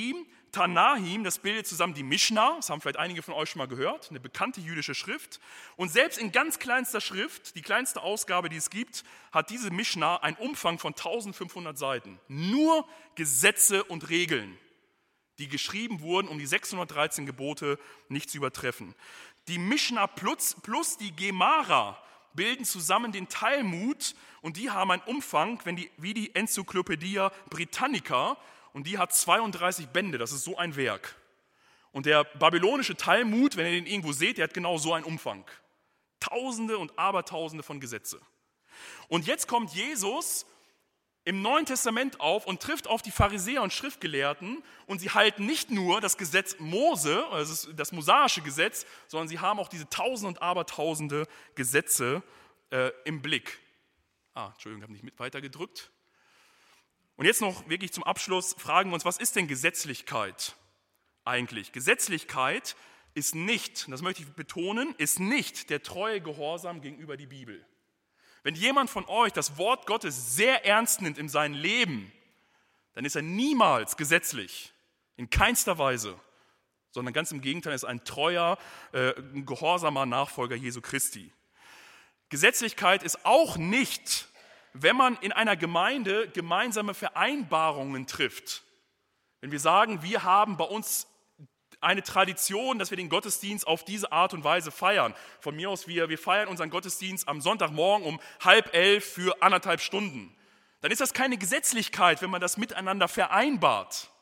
Tanahim, das bildet zusammen die Mischna, das haben vielleicht einige von euch schon mal gehört, eine bekannte jüdische Schrift. Und selbst in ganz kleinster Schrift, die kleinste Ausgabe, die es gibt, hat diese Mischna einen Umfang von eintausendfünfhundert Seiten. Nur Gesetze und Regeln, die geschrieben wurden, um die sechshundertdreizehn Gebote nicht zu übertreffen. Die Mischna plus, plus die Gemara bilden zusammen den Talmud und die haben einen Umfang wenn die, wie die Encyclopädie Britannica und die hat zweiunddreißig Bände, das ist so ein Werk. Und der babylonische Talmud, wenn ihr den irgendwo seht, der hat genau so einen Umfang. Tausende und Abertausende von Gesetze. Und jetzt kommt Jesus im Neuen Testament auf und trifft auf die Pharisäer und Schriftgelehrten und sie halten nicht nur das Gesetz Mose, also das mosaische Gesetz, sondern sie haben auch diese Tausende und Abertausende Gesetze äh, im Blick. Ah, Entschuldigung, ich habe nicht mit weitergedrückt. Und jetzt noch wirklich zum Abschluss fragen wir uns, was ist denn Gesetzlichkeit eigentlich? Gesetzlichkeit ist nicht, das möchte ich betonen, ist nicht der treue Gehorsam gegenüber der Bibel. Wenn jemand von euch das Wort Gottes sehr ernst nimmt in seinem Leben, dann ist er niemals gesetzlich, in keinster Weise, sondern ganz im Gegenteil, ist ein treuer, äh, gehorsamer Nachfolger Jesu Christi. Gesetzlichkeit ist auch nicht, wenn man in einer Gemeinde gemeinsame Vereinbarungen trifft. Wenn wir sagen, wir haben bei uns eine Tradition, dass wir den Gottesdienst auf diese Art und Weise feiern. Von mir aus, wir, wir feiern unseren Gottesdienst am Sonntagmorgen um halb elf für anderthalb Stunden. Dann ist das keine Gesetzlichkeit, wenn man das miteinander vereinbart.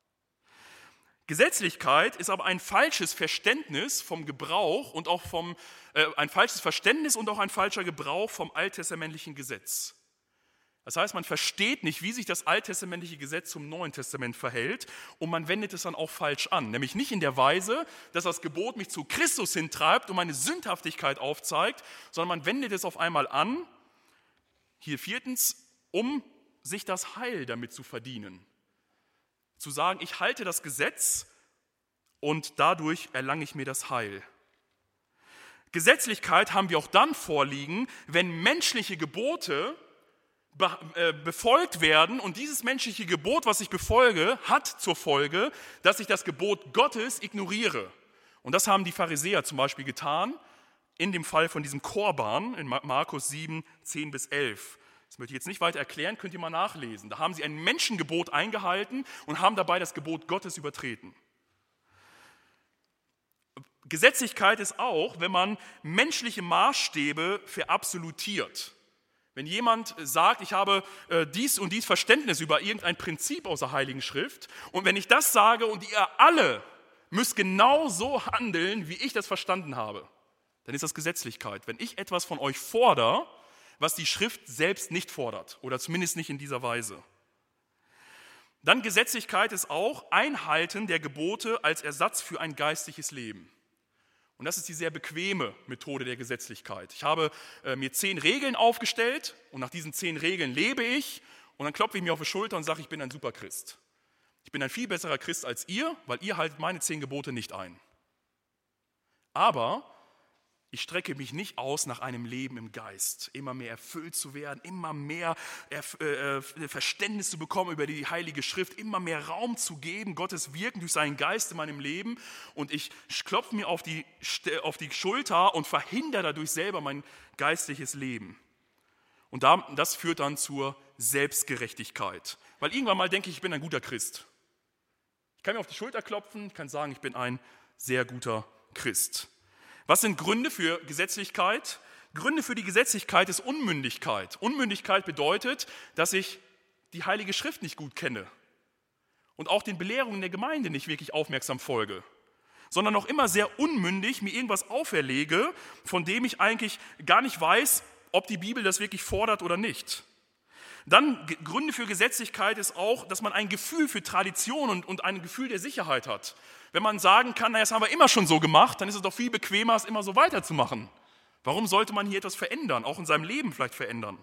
Gesetzlichkeit ist aber ein falsches Verständnis vom Gebrauch und auch vom, äh, ein falsches Verständnis und auch ein falscher Gebrauch vom alttestamentlichen Gesetz. Das heißt, man versteht nicht, wie sich das alttestamentliche Gesetz zum Neuen Testament verhält und man wendet es dann auch falsch an. Nämlich nicht in der Weise, dass das Gebot mich zu Christus hintreibt und meine Sündhaftigkeit aufzeigt, sondern man wendet es auf einmal an, hier viertens, um sich das Heil damit zu verdienen. Zu sagen, ich halte das Gesetz und dadurch erlange ich mir das Heil. Gesetzlichkeit haben wir auch dann vorliegen, wenn menschliche Gebote befolgt werden und dieses menschliche Gebot, was ich befolge, hat zur Folge, dass ich das Gebot Gottes ignoriere. Und das haben die Pharisäer zum Beispiel getan, in dem Fall von diesem Korban in Markus sieben, zehn bis elf. Das möchte ich jetzt nicht weiter erklären, könnt ihr mal nachlesen. Da haben sie ein Menschengebot eingehalten und haben dabei das Gebot Gottes übertreten. Gesetzlichkeit ist auch, wenn man menschliche Maßstäbe verabsolutiert. Wenn jemand sagt, ich habe äh, dies und dies Verständnis über irgendein Prinzip aus der Heiligen Schrift und wenn ich das sage und ihr alle müsst genau so handeln, wie ich das verstanden habe, dann ist das Gesetzlichkeit. Wenn ich etwas von euch fordere, was die Schrift selbst nicht fordert oder zumindest nicht in dieser Weise. Dann Gesetzlichkeit ist auch Einhalten der Gebote als Ersatz für ein geistliches Leben. Und das ist die sehr bequeme Methode der Gesetzlichkeit. Ich habe äh, mir zehn Regeln aufgestellt und nach diesen zehn Regeln lebe ich und dann klopfe ich mir auf die Schulter und sage, ich bin ein super Christ. Ich bin ein viel besserer Christ als ihr, weil ihr haltet meine zehn Gebote nicht ein. Aber ich strecke mich nicht aus nach einem Leben im Geist, immer mehr erfüllt zu werden, immer mehr Erf- äh, Verständnis zu bekommen über die Heilige Schrift, immer mehr Raum zu geben, Gottes Wirken durch seinen Geist in meinem Leben und ich klopfe mir auf die, auf die Schulter und verhindere dadurch selber mein geistliches Leben. Und das führt dann zur Selbstgerechtigkeit, weil irgendwann mal denke ich, ich bin ein guter Christ. Ich kann mir auf die Schulter klopfen, ich kann sagen, ich bin ein sehr guter Christ. Was sind Gründe für Gesetzlichkeit? Gründe für die Gesetzlichkeit ist Unmündigkeit. Unmündigkeit bedeutet, dass ich die Heilige Schrift nicht gut kenne und auch den Belehrungen der Gemeinde nicht wirklich aufmerksam folge, sondern noch immer sehr unmündig mir irgendwas auferlege, von dem ich eigentlich gar nicht weiß, ob die Bibel das wirklich fordert oder nicht. Dann Gründe für Gesetzlichkeit ist auch, dass man ein Gefühl für Tradition und, und ein Gefühl der Sicherheit hat. Wenn man sagen kann, na, das haben wir immer schon so gemacht, dann ist es doch viel bequemer, es immer so weiterzumachen. Warum sollte man hier etwas verändern, auch in seinem Leben vielleicht verändern?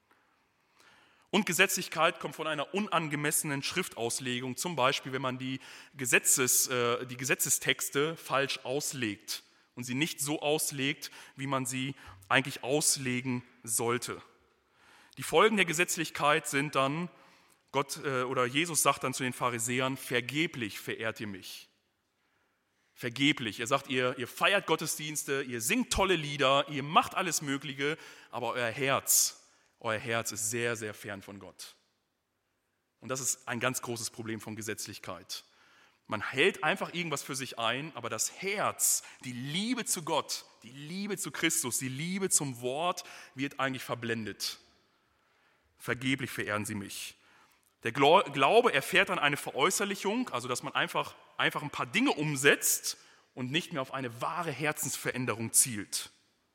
Und Gesetzlichkeit kommt von einer unangemessenen Schriftauslegung, zum Beispiel, wenn man die, Gesetzes, äh, die Gesetzestexte falsch auslegt und sie nicht so auslegt, wie man sie eigentlich auslegen sollte. Die Folgen der Gesetzlichkeit sind dann Gott äh, oder Jesus sagt dann zu den Pharisäern, vergeblich verehrt ihr mich. Vergeblich. Er sagt, ihr, ihr feiert Gottesdienste, ihr singt tolle Lieder, ihr macht alles Mögliche, aber euer Herz, euer Herz ist sehr, sehr fern von Gott. Und das ist ein ganz großes Problem von Gesetzlichkeit. Man hält einfach irgendwas für sich ein, aber das Herz, die Liebe zu Gott, die Liebe zu Christus, die Liebe zum Wort wird eigentlich verblendet. Vergeblich verehren sie mich. Der Glaube erfährt dann eine Veräußerlichung, also dass man einfach, einfach ein paar Dinge umsetzt und nicht mehr auf eine wahre Herzensveränderung zielt.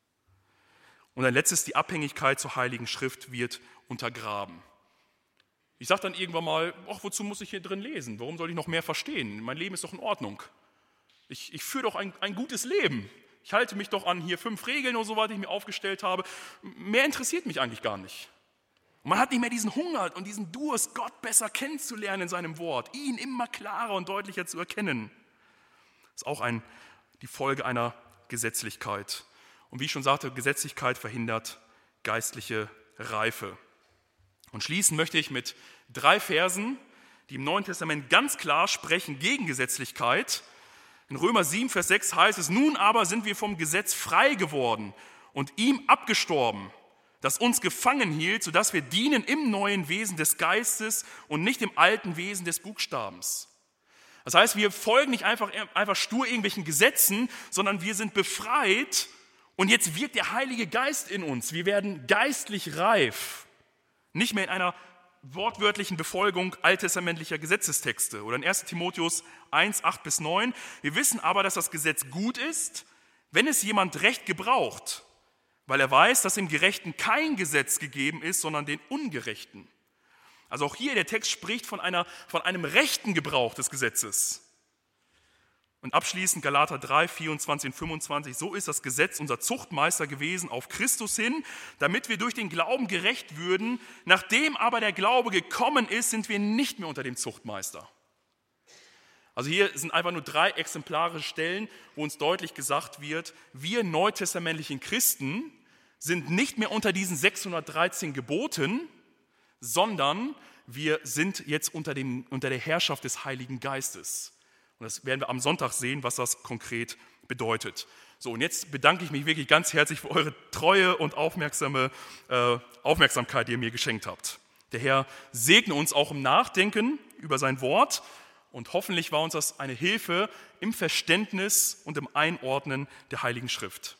Und ein letztes, die Abhängigkeit zur Heiligen Schrift wird untergraben. Ich sage dann irgendwann mal, ach, wozu muss ich hier drin lesen? Warum soll ich noch mehr verstehen? Mein Leben ist doch in Ordnung. Ich, ich führe doch ein, ein gutes Leben. Ich halte mich doch an hier fünf Regeln und so weiter, die ich mir aufgestellt habe. Mehr interessiert mich eigentlich gar nicht. Und man hat nicht mehr diesen Hunger und diesen Durst, Gott besser kennenzulernen in seinem Wort, ihn immer klarer und deutlicher zu erkennen. Das ist auch ein, die Folge einer Gesetzlichkeit. Und wie ich schon sagte, Gesetzlichkeit verhindert geistliche Reife. Und schließen möchte ich mit drei Versen, die im Neuen Testament ganz klar sprechen gegen Gesetzlichkeit. In Römer sieben, Vers sechs heißt es, nun aber sind wir vom Gesetz frei geworden und ihm abgestorben, das uns gefangen hielt, sodass wir dienen im neuen Wesen des Geistes und nicht im alten Wesen des Buchstabens. Das heißt, wir folgen nicht einfach, einfach stur irgendwelchen Gesetzen, sondern wir sind befreit und jetzt wirkt der Heilige Geist in uns. Wir werden geistlich reif, nicht mehr in einer wortwörtlichen Befolgung alttestamentlicher Gesetzestexte. Oder in erster Timotheus eins, acht bis neun. Wir wissen aber, dass das Gesetz gut ist, wenn es jemand recht gebraucht, weil er weiß, dass dem Gerechten kein Gesetz gegeben ist, sondern den Ungerechten. Also auch hier, der Text spricht von, einer, von einem rechten Gebrauch des Gesetzes. Und abschließend Galater drei, vierundzwanzig und fünfundzwanzig, so ist das Gesetz unser Zuchtmeister gewesen auf Christus hin, damit wir durch den Glauben gerecht würden. Nachdem aber der Glaube gekommen ist, sind wir nicht mehr unter dem Zuchtmeister. Also hier sind einfach nur drei exemplarische Stellen, wo uns deutlich gesagt wird, wir neutestamentlichen Christen sind nicht mehr unter diesen sechshundertdreizehn Geboten, sondern wir sind jetzt unter, dem, unter der Herrschaft des Heiligen Geistes. Und das werden wir am Sonntag sehen, was das konkret bedeutet. So, und jetzt bedanke ich mich wirklich ganz herzlich für eure treue und aufmerksame äh, Aufmerksamkeit, die ihr mir geschenkt habt. Der Herr segne uns auch im Nachdenken über sein Wort und hoffentlich war uns das eine Hilfe im Verständnis und im Einordnen der Heiligen Schrift.